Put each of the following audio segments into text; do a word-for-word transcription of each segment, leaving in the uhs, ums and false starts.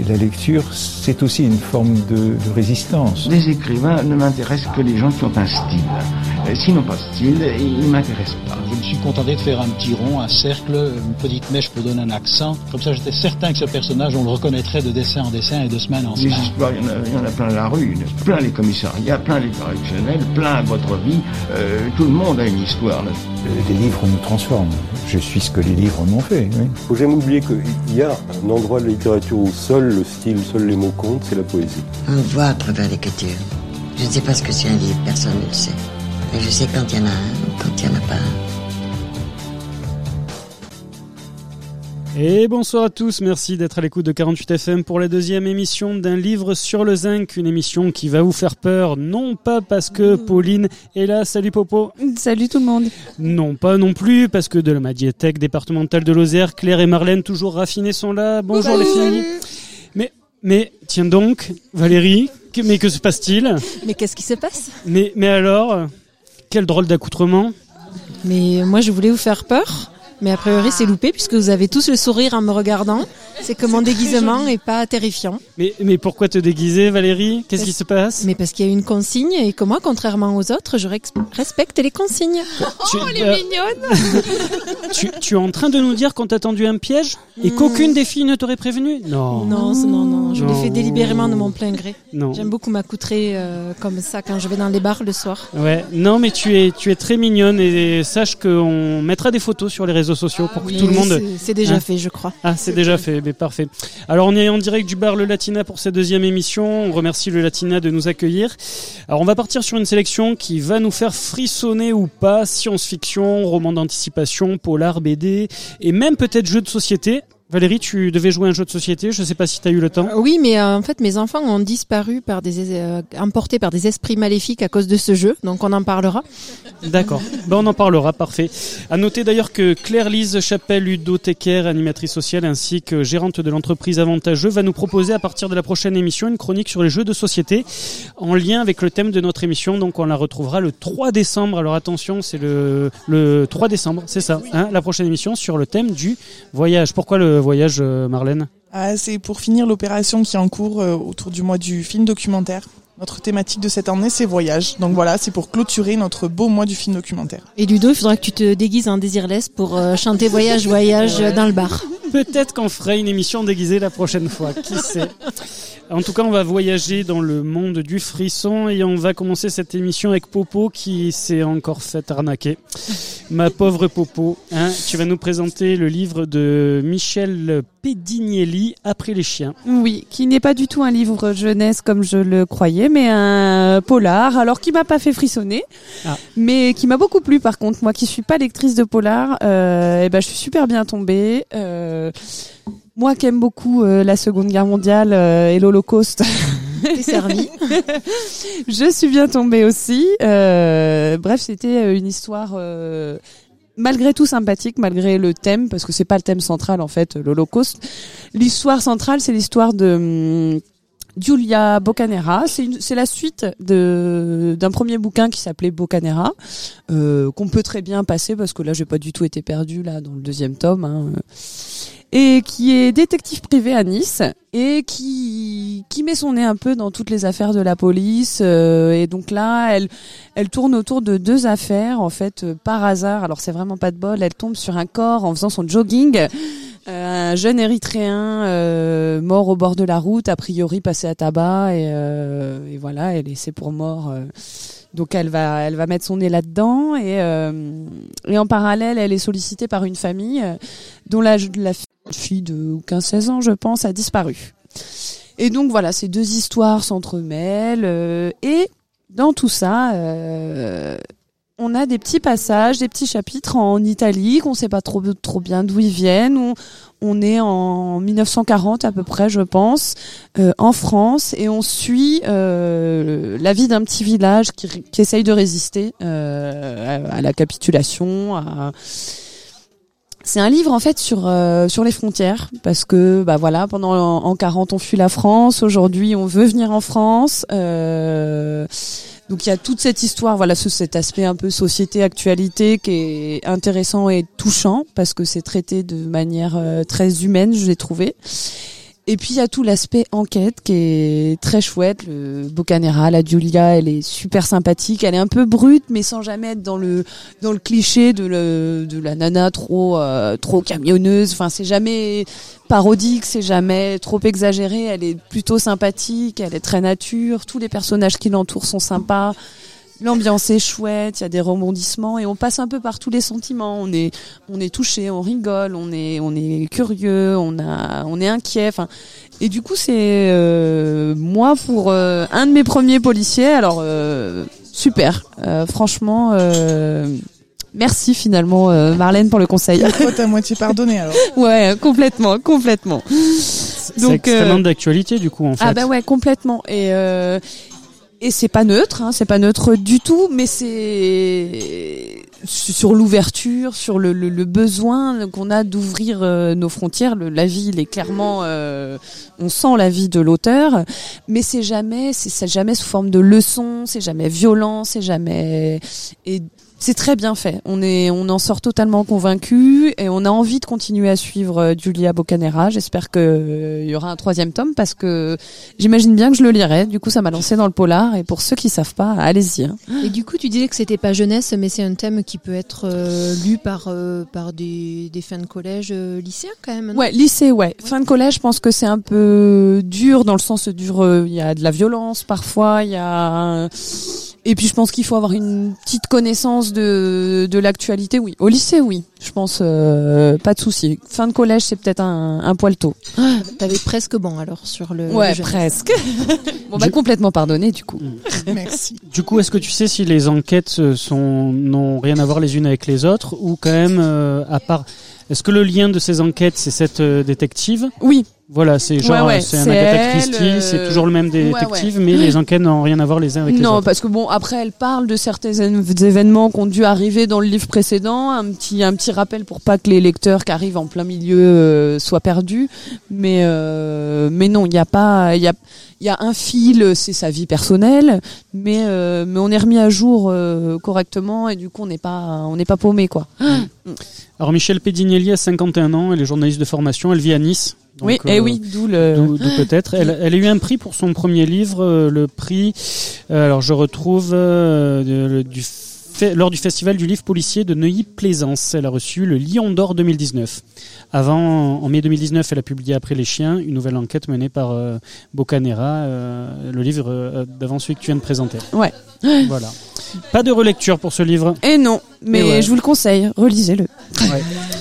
la lecture, c'est aussi une forme de, de résistance. Les écrivains ne m'intéressent que les gens qui ont un style. S'ils n'ont pas de style, ils ne m'intéressent pas. Je me suis contenté de faire un petit rond, un cercle, une petite mèche pour donner un accent. Comme ça, j'étais certain que ce personnage, on le reconnaîtrait de dessin en dessin et de semaine en semaine. Les histoires, il y en a, il y en a plein la rue, plein les commissariats, plein les correctionnels, plein votre vie. Euh, tout le monde a une histoire. Là. Les livres nous transforment. Je suis ce que les livres m'ont fait. Il oui. ne faut jamais oublier qu'il y a un endroit de la littérature où seul le style, seuls les mots comptent, c'est la poésie. On voit à travers l'écriture. Je ne sais pas ce que c'est un livre, personne ne le sait. Et je sais quand il y en a un, quand il n'y en a pas un. Et bonsoir à tous, merci d'être à l'écoute de quarante-huit F M pour la deuxième émission d'un livre sur le zinc, une émission qui va vous faire peur, non pas parce que Pauline est là, salut Popo. Salut tout le monde. Non pas non plus parce que de la médiathèque départementale de Lozère, Claire et Marlène toujours raffinées sont là, bonjour les filles. Mais, mais, tiens donc, Valérie, que, mais que se passe-t-il? Mais qu'est-ce qui se passe? Mais, mais alors, quel drôle d'accoutrement. Mais moi je voulais vous faire peur. Mais a priori, c'est loupé puisque vous avez tous le sourire en me regardant. C'est que mon déguisement est pas terrifiant. Mais, mais pourquoi te déguiser, Valérie? Qu'est-ce parce, qui se passe? Mais parce qu'il y a une consigne et que moi, contrairement aux autres, je rex- respecte les consignes. Tu, oh, elle est euh, mignonne. tu, tu es en train de nous dire qu'on t'a tendu un piège et mmh. qu'aucune des filles ne t'aurait prévenu? Non. Non, non, non. Je non. l'ai fait délibérément de mon plein gré. Non. J'aime beaucoup m'accoutrer euh, comme ça quand je vais dans les bars le soir. Ouais. Non, mais tu es, tu es très mignonne et sache qu'on mettra des photos sur les réseaux sociaux pour que mais tout le monde. C'est, c'est déjà hein? fait, je crois. Ah, c'est, c'est déjà fait. Mais parfait. Alors, on est en direct du bar Le Latina pour cette deuxième émission. On remercie Le Latina de nous accueillir. Alors, on va partir sur une sélection qui va nous faire frissonner ou pas. Science-fiction, roman d'anticipation, polar, B D et même peut-être jeu de société. Valérie, tu devais jouer à un jeu de société, je ne sais pas si tu as eu le temps. Euh, oui, mais euh, en fait, mes enfants ont disparu par des euh, emportés par des esprits maléfiques à cause de ce jeu, donc on en parlera. D'accord, ben, on en parlera, parfait. À noter d'ailleurs que Claire-Lise Chapelle-Ludothécaire, animatrice sociale ainsi que gérante de l'entreprise Avantageux, va nous proposer à partir de la prochaine émission une chronique sur les jeux de société en lien avec le thème de notre émission, donc on la retrouvera le trois décembre. Alors attention, c'est le, le trois décembre, c'est ça, hein, la prochaine émission sur le thème du voyage. Pourquoi le voyage, Marlène? Ah, c'est pour finir l'opération qui est en cours euh, autour du mois du film documentaire. Notre thématique de cette année, c'est voyage. Donc voilà, c'est pour clôturer notre beau mois du film documentaire. Et Ludo, il faudra que tu te déguises en Désirless pour euh, chanter voyage, voyage ouais. dans le bar. Peut-être qu'on fera une émission déguisée la prochaine fois, qui sait. En tout cas, on va voyager dans le monde du frisson et on va commencer cette émission avec Popo qui s'est encore fait arnaquer. Ma pauvre Popo, hein, tu vas nous présenter le livre de Michel Pedignelli, Après les chiens. Oui, qui n'est pas du tout un livre jeunesse comme je le croyais, mais un polar, alors qui m'a pas fait frissonner, ah. mais qui m'a beaucoup plu par contre. Moi qui suis pas lectrice de polar, euh, et ben je suis super bien tombée. Euh, moi qui aime beaucoup euh, la Seconde Guerre mondiale euh, et l'Holocauste. T'es servi. Je suis bien tombée aussi. Euh, bref, c'était une histoire euh, malgré tout sympathique, malgré le thème, parce que c'est pas le thème central en fait, l'Holocauste. L'histoire centrale, c'est l'histoire de hum, Giulia Boccanera. C'est, une, c'est la suite de d'un premier bouquin qui s'appelait Boccanera, euh, qu'on peut très bien passer parce que là, j'ai pas du tout été perdue là dans le deuxième tome. Hein. Et qui est détective privé à Nice et qui qui met son nez un peu dans toutes les affaires de la police euh, et donc là elle elle tourne autour de deux affaires en fait euh, par hasard. Alors c'est vraiment pas de bol, elle tombe sur un corps en faisant son jogging, euh, un jeune Érythréen euh, mort au bord de la route, a priori passé à tabac et, euh, et voilà, elle est laissée pour mort. Euh, Donc elle va, elle va mettre son nez là-dedans et, euh, et en parallèle, elle est sollicitée par une famille euh, dont la, la fille de quinze seize ans, je pense, a disparu. Et donc voilà, ces deux histoires s'entremêlent euh, et dans tout ça, euh, on a des petits passages, des petits chapitres en Italie qu'on sait pas trop trop bien d'où ils viennent. On, on est en dix-neuf cent quarante à peu près, je pense, euh, en France, et on suit euh, la vie d'un petit village qui, qui essaye de résister euh, à, à la capitulation. À... C'est un livre en fait sur euh, sur les frontières parce que bah voilà, pendant en, en quarante on fuit la France, aujourd'hui on veut venir en France. Euh, Donc il y a toute cette histoire, voilà, ce, cet aspect un peu société, actualité qui est intéressant et touchant parce que c'est traité de manière euh, très humaine, je l'ai trouvé. Et puis il y a tout l'aspect enquête qui est très chouette. Le Boccanera, la Giulia, elle est super sympathique. Elle est un peu brute, mais sans jamais être dans le dans le cliché de le de la nana trop euh, trop camionneuse. Enfin, c'est jamais parodique, c'est jamais trop exagéré. Elle est plutôt sympathique. Elle est très nature. Tous les personnages qui l'entourent sont sympas. L'ambiance est chouette, il y a des rebondissements et on passe un peu par tous les sentiments. On est, on est touché, on rigole, on est, on est curieux, on a, on est inquiet. Enfin, et du coup, c'est euh, moi pour euh, un de mes premiers policiers. Alors euh, super, euh, franchement. Euh, Merci finalement euh, Marlène pour le conseil. La faute à moitié pardonnée alors. Ouais, complètement, complètement. C'est extrêmement euh... d'actualité du coup en fait. Ah bah ouais, complètement. Et euh, Et c'est pas neutre, hein, c'est pas neutre du tout, mais c'est sur l'ouverture, sur le, le, le besoin qu'on a d'ouvrir euh, nos frontières. Le, la vie, il est clairement, euh, on sent la vie de l'auteur, mais c'est jamais, c'est, c'est jamais sous forme de leçon, c'est jamais violent, c'est jamais. Et c'est très bien fait. On est, on en sort totalement convaincu et on a envie de continuer à suivre euh, Giulia Boccanera. J'espère que euh, il y aura un troisième tome parce que j'imagine bien que je le lirai. Du coup, ça m'a lancé dans le polar et pour ceux qui savent pas, allez-y. Hein. Et du coup, tu disais que c'était pas jeunesse, mais c'est un thème qui peut être euh, lu par euh, par des des fins de collège, euh, lycéens quand même. Non ouais, lycée, ouais. ouais. Fin de collège, je pense que c'est un peu dur dans le sens dur. Il euh, y a de la violence parfois. Il y a Et puis je pense qu'il faut avoir une petite connaissance de de l'actualité, oui. Au lycée, oui. Je pense euh, pas de souci. Fin de collège, c'est peut-être un, un poil tôt. Ah, t'avais presque bon alors sur le. Ouais, le presque. Bon bah du... complètement pardonné du coup. Merci. Du coup, est-ce que tu sais si les enquêtes sont n'ont rien à voir les unes avec les autres ou quand même euh, à part. Est-ce que le lien de ces enquêtes, c'est cette euh, détective ? Oui. Voilà, c'est genre, ouais, ouais, c'est un Agatha Christie, euh... c'est toujours le même détective, ouais, ouais. mais les enquêtes n'ont rien à voir les uns avec non, les autres. Non, parce que bon, après, elle parle de certains événements qui ont dû arriver dans le livre précédent, un petit, un petit rappel pour pas que les lecteurs qui arrivent en plein milieu euh, soient perdus, mais, euh, mais non, il n'y a pas, il y a, il y a un fil, c'est sa vie personnelle, mais, euh, mais on est remis à jour euh, correctement et du coup, on n'est pas, on n'est pas paumé, quoi. Alors, Michel Pedignelli a cinquante et un ans, elle est journaliste de formation, elle vit à Nice. Donc, oui, et euh, oui, d'où le. D'où, d'où peut-être. Elle, elle a eu un prix pour son premier livre, euh, le prix. Euh, alors je retrouve euh, de, du fait, lors du festival du livre policier de Neuilly-Plaisance. Elle a reçu le Lion d'Or deux mille dix-neuf. Avant, en mai deux mille dix-neuf, elle a publié Après les chiens, une nouvelle enquête menée par euh, Boccanera, euh, le livre euh, d'avant celui que tu viens de présenter. Ouais. Voilà. Pas de relecture pour ce livre. Et non, mais et ouais. Je vous le conseille, relisez-le. Ouais.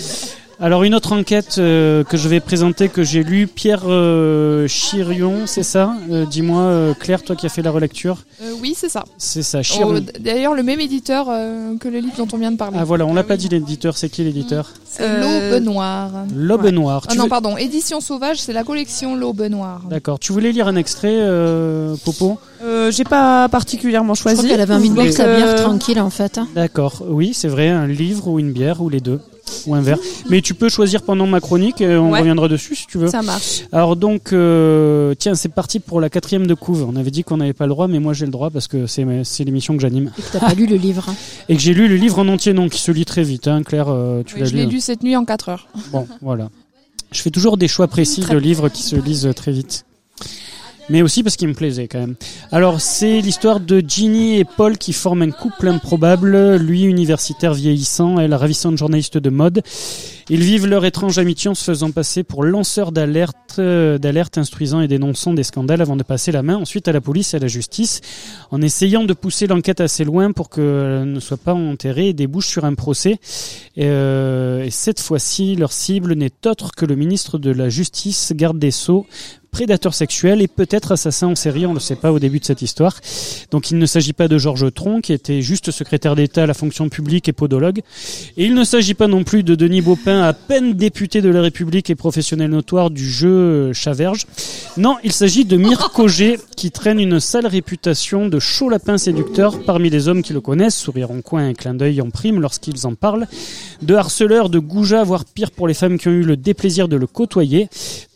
Alors une autre enquête euh, que je vais présenter, que j'ai lue, Pierre euh, Chirion, c'est ça euh, Dis-moi euh, Claire, toi qui as fait la relecture. Euh, oui, c'est ça. C'est ça, Chirion. Oh, d'ailleurs, le même éditeur euh, que le livre dont on vient de parler. Ah voilà, on l'a ah, pas oui. dit l'éditeur, c'est qui l'éditeur ? C'est euh... L'Aube Noire. L'Aube ouais. Noire. Ah non, veux... pardon, Édition Sauvage, c'est la collection L'Aube Noire. D'accord. Tu voulais lire un extrait, euh, Popo ? euh, J'ai pas particulièrement choisi. Je crois qu'elle avait envie de boire sa bière tranquille en fait. D'accord, oui, c'est vrai, un livre ou une bière ou les deux. Ou un verre. Mais tu peux choisir pendant ma chronique et on ouais. reviendra dessus si tu veux. Ça marche. Alors donc, euh, tiens, c'est parti pour la quatrième de couve. On avait dit qu'on n'avait pas le droit, mais moi j'ai le droit parce que c'est, c'est l'émission que j'anime. Et que t'as pas lu le livre. Et que j'ai lu le livre en entier, non, qui se lit très vite. Hein, Claire, euh, tu oui, l'as je lu. Je l'ai lu cette nuit en quatre heures. Bon, voilà. Je fais toujours des choix précis très de livres qui se lisent très vite. Mais aussi parce qu'il me plaisait quand même. Alors c'est l'histoire de Ginny et Paul qui forment un couple improbable, lui universitaire vieillissant, elle ravissante journaliste de mode. Ils vivent leur étrange amitié en se faisant passer pour lanceurs d'alerte, euh, d'alerte instruisant et dénonçant des scandales avant de passer la main ensuite à la police et à la justice, en essayant de pousser l'enquête assez loin pour qu'elle ne soit pas enterrée et débouche sur un procès. Et, euh, et cette fois-ci, leur cible n'est autre que le ministre de la Justice, garde des Sceaux, prédateur sexuel et peut-être assassin en série, on ne le sait pas au début de cette histoire. Donc il ne s'agit pas de Georges Tron, qui était juste secrétaire d'État à la fonction publique et podologue. Et il ne s'agit pas non plus de Denis Baupin, à peine député de la République et professionnel notoire du jeu Chaverge. Non, il s'agit de Mirko Cogé, qui traîne une sale réputation de chaud lapin séducteur parmi les hommes qui le connaissent, sourire en coin et clin d'œil en prime lorsqu'ils en parlent, de harceleur, de goujat, voire pire pour les femmes qui ont eu le déplaisir de le côtoyer.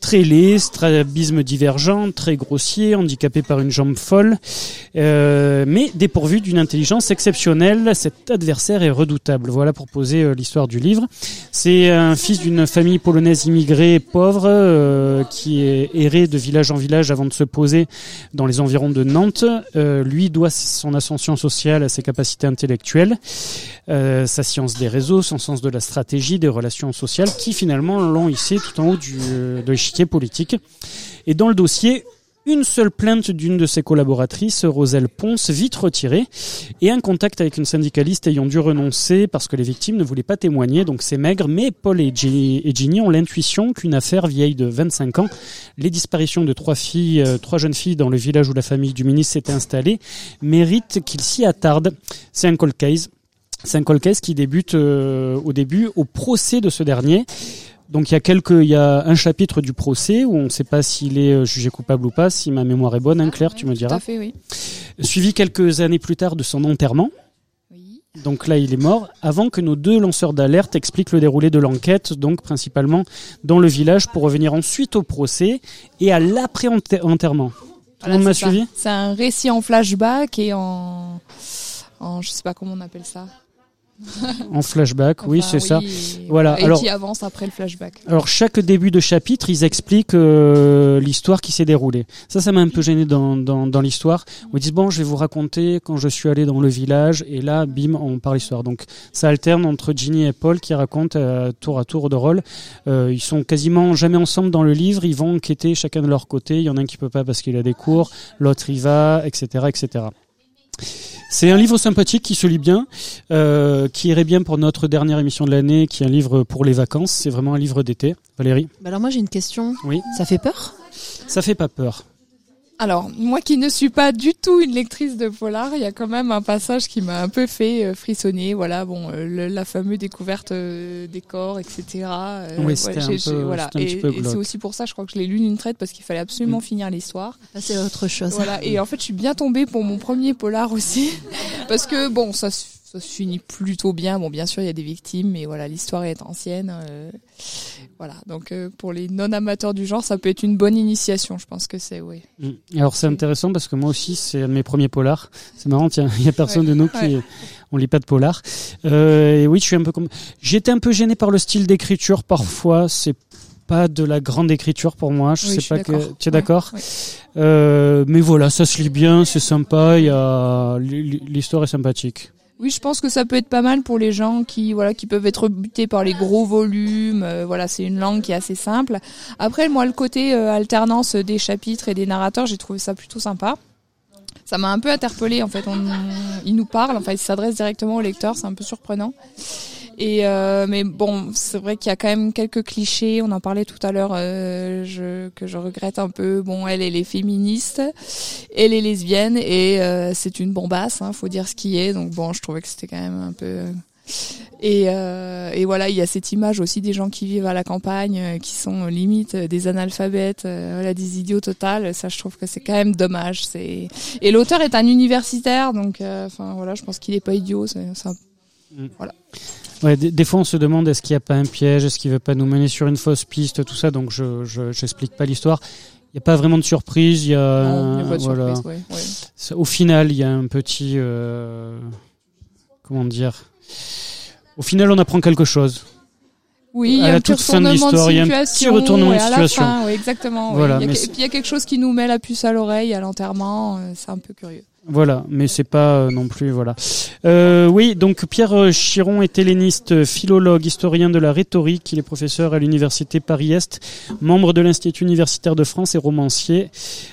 très laid, strabisme divergent, très grossier, handicapé par une jambe folle, euh, mais dépourvu d'une intelligence exceptionnelle. Cet adversaire est redoutable. Voilà pour poser euh, l'histoire du livre. C'est un fils d'une famille polonaise immigrée pauvre euh, qui est erré de village en village avant de se poser dans les environs de Nantes. Euh, lui doit son ascension sociale à ses capacités intellectuelles, euh, sa science des réseaux, son sens de la stratégie, des relations sociales qui finalement l'ont hissé tout en haut du, euh, de l'échiquier politique. Et dans le dossier, une seule plainte d'une de ses collaboratrices, Roselle Ponce, vite retirée, et un contact avec une syndicaliste ayant dû renoncer parce que les victimes ne voulaient pas témoigner, donc c'est maigre, mais Paul et Ginny, et Ginny ont l'intuition qu'une affaire vieille de vingt-cinq ans, les disparitions de trois filles, euh, trois jeunes filles dans le village où la famille du ministre s'était installée, mérite qu'ils s'y attardent. C'est un cold case. C'est un cold case qui débute euh, au début au procès de ce dernier. Donc il y a quelques, il y a un chapitre du procès où on ne sait pas s'il est jugé coupable ou pas, si ma mémoire est bonne, hein, Claire, tu me diras. Tout à fait, oui. Suivi quelques années plus tard de son enterrement. Oui. Donc là, il est mort avant que nos deux lanceurs d'alerte expliquent le déroulé de l'enquête, donc principalement dans le village, pour revenir ensuite au procès et à l'après-enterrement. Tout Voilà, le monde m'a c'est suivi ? ça. C'est un récit en flashback et en, en, je sais pas comment on appelle ça. En flashback, enfin, oui, c'est oui, ça. Et, voilà. Et alors, qui avance après le flashback. Alors chaque début de chapitre, ils expliquent euh, l'histoire qui s'est déroulée. Ça, ça m'a un peu gêné dans dans, dans l'histoire. Où ils disent bon, je vais vous raconter quand je suis allé dans le village, et là, bim, on parle histoire. Donc ça alterne entre Ginny et Paul qui racontent euh, tour à tour de rôle. Euh, ils sont quasiment jamais ensemble dans le livre. Ils vont enquêter chacun de leur côté. Il y en a un qui peut pas parce qu'il a des cours, l'autre il va, et cetera, et cetera. C'est un livre sympathique qui se lit bien, euh, qui irait bien pour notre dernière émission de l'année, qui est un livre pour les vacances. C'est vraiment un livre d'été. Valérie ? Bah alors moi j'ai une question. Oui. Ça fait peur ? Ça fait pas peur. Alors, moi qui ne suis pas du tout une lectrice de polar, il y a quand même un passage qui m'a un peu fait euh, frissonner. Voilà, bon, euh, le, la fameuse découverte euh, des corps, et cetera. Euh, oui, c'était ouais, un, j'ai, peu, j'ai, voilà. c'était un et, petit peu et glauque. c'est aussi pour ça, je crois que je l'ai lu d'une traite parce qu'il fallait absolument Mm. finir l'histoire. Ça c'est autre chose. Voilà. Et en fait, je suis bien tombée pour mon premier polar aussi, parce que bon, ça se ça se finit plutôt bien. Bon, bien sûr, il y a des victimes, mais voilà, l'histoire est ancienne. Euh, voilà. Donc, euh, pour les non-amateurs du genre, ça peut être une bonne initiation. Je pense que c'est, oui. Mmh. Alors, c'est intéressant parce que moi aussi, c'est un de mes premiers polars. C'est marrant, tiens, il y a personne ouais. de nous qui, ouais. on lit pas de polar. Euh, et oui, je suis un peu comme, j'étais un peu gêné par le style d'écriture. Parfois, c'est pas de la grande écriture pour moi. Je oui, sais je pas d'accord. que, tu es d'accord? Ouais. Euh, mais voilà, ça se lit bien, c'est sympa. Il y a, l'histoire est sympathique. Oui, je pense que ça peut être pas mal pour les gens qui voilà qui peuvent être butés par les gros volumes. Euh, voilà, c'est une langue qui est assez simple. Après, moi, le côté euh, alternance des chapitres et des narrateurs, j'ai trouvé ça plutôt sympa. Ça m'a un peu interpellée, en fait. On, il nous parle, enfin, il s'adresse directement au lecteur, c'est un peu surprenant. Et euh, mais bon, c'est vrai qu'il y a quand même quelques clichés. On en parlait tout à l'heure, euh, je, que je regrette un peu. Bon, elle, elle est féministe, elle est lesbienne et euh, c'est une bombasse. Hein, faut dire ce qui est. Donc bon, je trouvais que c'était quand même un peu. Et, euh, et voilà, il y a cette image aussi des gens qui vivent à la campagne, euh, qui sont limite des analphabètes, euh, voilà, des idiots total. Ça, je trouve que c'est quand même dommage. C'est et l'auteur est un universitaire, donc enfin euh, voilà, je pense qu'il est pas idiot. C'est, c'est un... mmh. Voilà. Ouais, des, des fois on se demande est-ce qu'il n'y a pas un piège, est-ce qu'il veut pas nous mener sur une fausse piste, tout ça, donc je, je j'explique pas l'histoire. Il n'y a pas vraiment de surprise, il y a, non, il y a pas de voilà. surprise, ouais, ouais. Au final, il y a un petit, euh, comment dire, au final on apprend quelque chose. Oui, il y a un petit retournement de situation. Il y a un petit retournement de situation. À la fin, oui, exactement. Voilà, oui. Il y a, et puis il y a quelque chose qui nous met la puce à l'oreille à l'enterrement, c'est un peu curieux. Voilà, mais c'est pas euh, non plus voilà. Euh, oui, donc Pierre Chiron est helléniste, philologue, historien de la rhétorique. Il est professeur à l'université Paris-Est, membre de l'Institut universitaire de France et romancier.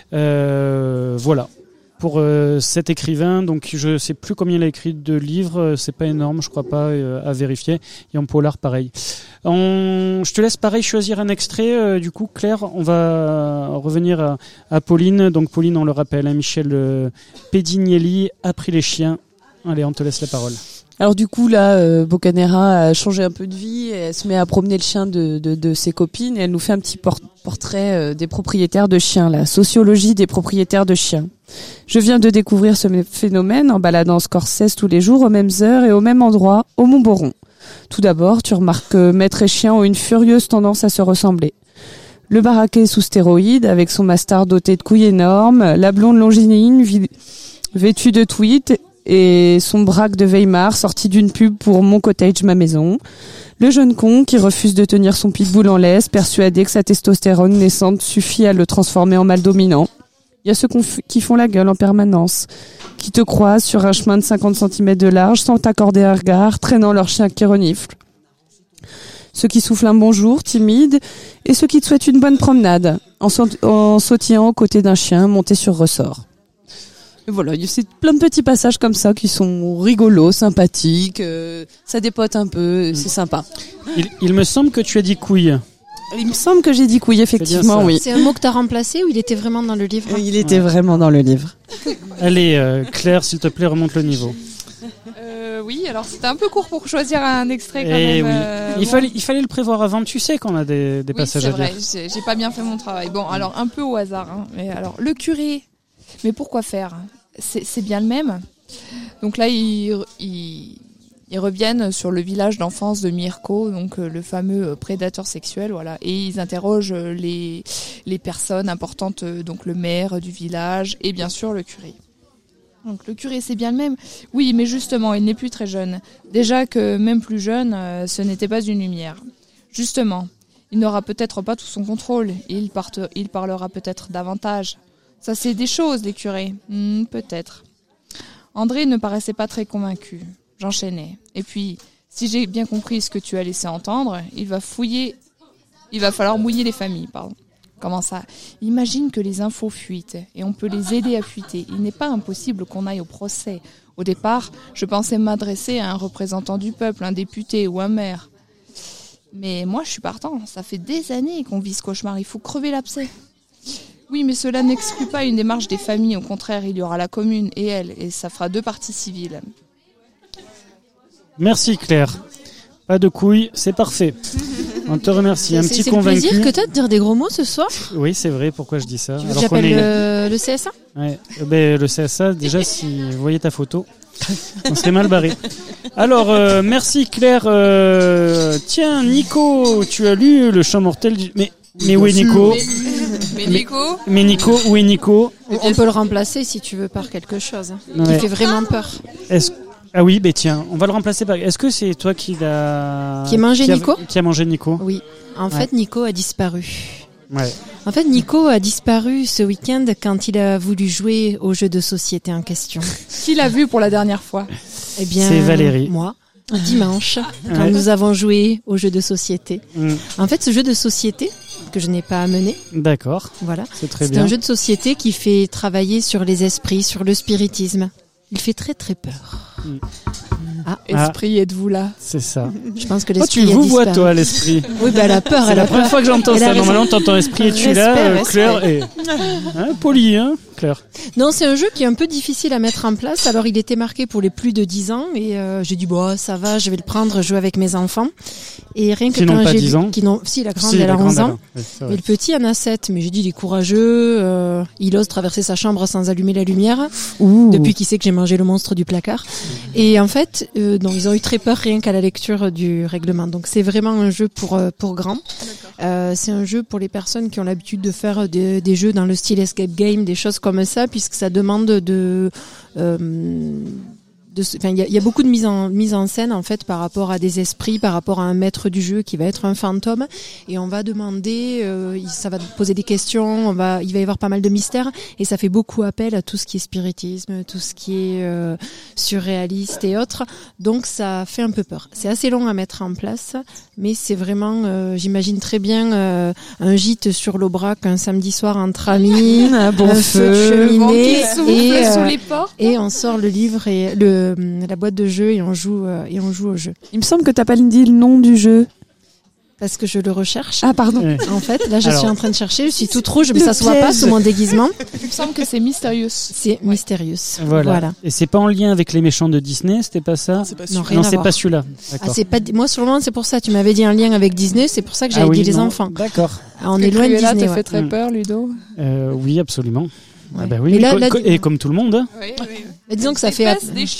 Euh, voilà. Pour euh, cet écrivain, donc je sais plus combien il a écrit de livres, c'est pas énorme, je crois pas, euh, à vérifier. Et en polar, pareil. On... Je te laisse pareil choisir un extrait. Euh, du coup, Claire, on va revenir à, à Pauline. Donc Pauline, on le rappelle, hein, Michel euh, Pedignelli a pris les chiens. Allez, on te laisse la parole. Alors du coup là, euh, Bocanera a changé un peu de vie et elle se met à promener le chien de, de, de ses copines et elle nous fait un petit por- portrait euh, des propriétaires de chiens, la sociologie des propriétaires de chiens. Je viens de découvrir ce phénomène en baladant Scorsese tous les jours aux mêmes heures et au même endroit, au Montboron. Tout d'abord, tu remarques que maître et chien ont une furieuse tendance à se ressembler. le baraquet sous stéroïdes avec son mastard doté de couilles énormes, la blonde longiligne vi- vêtue de tweed et son braque de Weimar sorti d'une pub pour Mon Cottage, ma maison. Le jeune con qui refuse de tenir son pitbull en laisse, persuadé que sa testostérone naissante suffit à le transformer en mâle dominant. Il y a ceux qui font la gueule en permanence, qui te croisent sur un chemin de cinquante centimètres de large sans t'accorder un regard, traînant leur chien qui renifle. Ceux qui soufflent un bonjour, timide, et ceux qui te souhaitent une bonne promenade, en, saut- en sautillant aux côtés d'un chien monté sur ressort. Et voilà, c'est plein de petits passages comme ça qui sont rigolos, sympathiques, euh, ça dépote un peu, c'est sympa. Il, il me semble que tu as dit couille. Il me semble que j'ai dit couille, effectivement, oui. C'est un mot que tu as remplacé ou il était vraiment dans le livre? Il était Ouais. vraiment dans le livre. Allez, euh, Claire, s'il te plaît, remonte le niveau. Euh, oui, alors c'était un peu court pour choisir un extrait quand Eh même. oui. euh, il, bon. fallait, il fallait le prévoir avant. Tu sais qu'on a des, des Oui, passages c'est à vrai, dire. j'ai j'ai pas bien fait mon travail. Bon, alors un peu au hasard. Hein. Mais alors, le curé, mais pourquoi faire? C'est c'est bien le même. Donc là, ils, ils, ils reviennent sur le village d'enfance de Mirko, donc euh, le fameux euh, prédateur sexuel, voilà. Et ils interrogent euh, les, les personnes importantes, euh, donc le maire du village et bien sûr le curé. Donc le curé, c'est bien le même. Oui, mais justement, il n'est plus très jeune. Déjà que même plus jeune, euh, ce n'était pas une lumière. Justement, il n'aura peut-être pas tout son contrôle. Et il, parte, il parlera peut-être davantage. Ça, c'est des choses, les curés. Hmm, peut-être. André ne paraissait pas très convaincu. J'enchaînais. Et puis, si j'ai bien compris ce que tu as laissé entendre, il va fouiller... Il va falloir mouiller les familles, pardon. Comment ça? Imagine que les infos fuitent et on peut les aider à fuiter. Il n'est pas impossible qu'on aille au procès. Au départ, je pensais m'adresser à un représentant du peuple, un député ou un maire. Mais moi, je suis partant. Ça fait des années qu'on vit ce cauchemar. Il faut crever l'abcès. Oui, mais cela n'exclut pas une démarche des familles. Au contraire, il y aura la commune et elle, et ça fera deux parties civiles. Merci, Claire. Pas de couilles, c'est parfait. On te remercie. Un C'est- petit c'est le convaincu. plaisir que tu as de dire des gros mots ce soir. Oui, c'est vrai. Pourquoi je dis ça? Tu veux que Alors qu'on j'appelle est- le, le C S A? Ouais. Euh, ben, le C S A, déjà, si vous voyez ta photo, on serait mal barré. Alors, euh, merci Claire. Euh, tiens, Nico, tu as lu Le Chant mortel du... Mais, mais où est Nico? Mais Nico Mais Nico, où est Nico? On, on peut le remplacer si tu veux par quelque chose Ouais. qui fait vraiment peur. Est-ce... Ah oui, ben tiens, on va le remplacer par... Est-ce que c'est toi qui l'a... Qui a mangé a... Nico Qui a mangé Nico? Oui. En Ouais. fait, Nico a disparu. Ouais. En fait, Nico a disparu ce week-end quand il a voulu jouer au jeu de société en question. Qui l'a vu pour la dernière fois? Eh bien, C'est Valérie. Moi, dimanche, quand Ouais. nous avons joué au jeu de société. Mm. En fait, ce jeu de société que je n'ai pas amené, D'accord. voilà, C'est très c'est bien. un jeu de société qui fait travailler sur les esprits, sur le spiritisme. Il fait très très peur. Mm. Ah, Esprit, êtes-vous là? C'est ça. je pense que Oh, l'esprit tu a vous vois, disparu. toi, l'esprit. Oui, bah elle a peur, C'est elle la a première peur. fois que j'entends Elle a ça. raison. Normalement, t'entends esprit et tu es là, Respect, euh, respect. Claire et... Hein, poli, hein, Claire. Non, c'est un jeu qui est un peu difficile à mettre en place. Alors, il était marqué pour les plus de dix ans et euh, j'ai dit bon, ça va, je vais le prendre, jouer avec mes enfants. Et rien que Qui quand n'ont pas j'ai dix lu- ans. qui n'ont, si la grande Si, elle la a grande, onze elle a. ans, Oui, c'est et vrai. le petit en a sept. Mais j'ai dit il est courageux, euh, il ose traverser sa chambre sans allumer la lumière. Ouh. Depuis qu'il sait que j'ai mangé le monstre du placard. Et en fait, euh, donc ils ont eu très peur rien qu'à la lecture du règlement. Donc c'est vraiment un jeu pour euh, pour grands. Euh, c'est un jeu pour les personnes qui ont l'habitude de faire des, des jeux dans le style escape game, des choses comme ça, puisque ça demande de euh, de se- enfin, il y a, il y a beaucoup de mise en mise en scène en fait par rapport à des esprits, par rapport à un maître du jeu qui va être un fantôme, et on va demander, euh, il- ça va poser des questions, on va, il va y avoir pas mal de mystères, et ça fait beaucoup appel à tout ce qui est spiritisme, tout ce qui est euh, surréaliste et autres. Donc ça fait un peu peur. C'est assez long à mettre en place, mais c'est vraiment, euh, j'imagine très bien euh, un gîte sur l'Aubrac un samedi soir entre amis, Un bon un feu. feu de Le vent qui cheminée, souffle et sous euh, les portes. et on sort le livre et le la boîte de jeu et on joue euh, et on joue au jeu. Il me semble que t'as pas dit le nom du jeu. Parce que je le recherche. Ah, pardon. Ouais. En fait, là, je Alors. suis en train de chercher. Je suis toute rouge, mais Le ça se voit pas piège. sous mon déguisement. Il me semble que c'est Mysterious. C'est Mysterious. Voilà. Voilà. Et c'est pas en lien avec les méchants de Disney, c'était pas ça? C'est pas Non, sûr. rien Non, à c'est voir. pas celui-là. Ah, D'accord. c'est pas moi sur le moment, c'est pour ça. Tu m'avais dit un lien avec Disney, c'est pour ça que j'avais Ah oui, dit les non. enfants. D'accord. Ah, on Que est loin de Cruella Disney. te ouais. fait très Mm. peur, Ludo. Euh, oui, absolument. Ah Ouais. bah oui, Mais mais là- co- là, co- du- et comme tout le monde. hein. Oui, oui. Mais disons que ça Des fait. pestes, des chiots.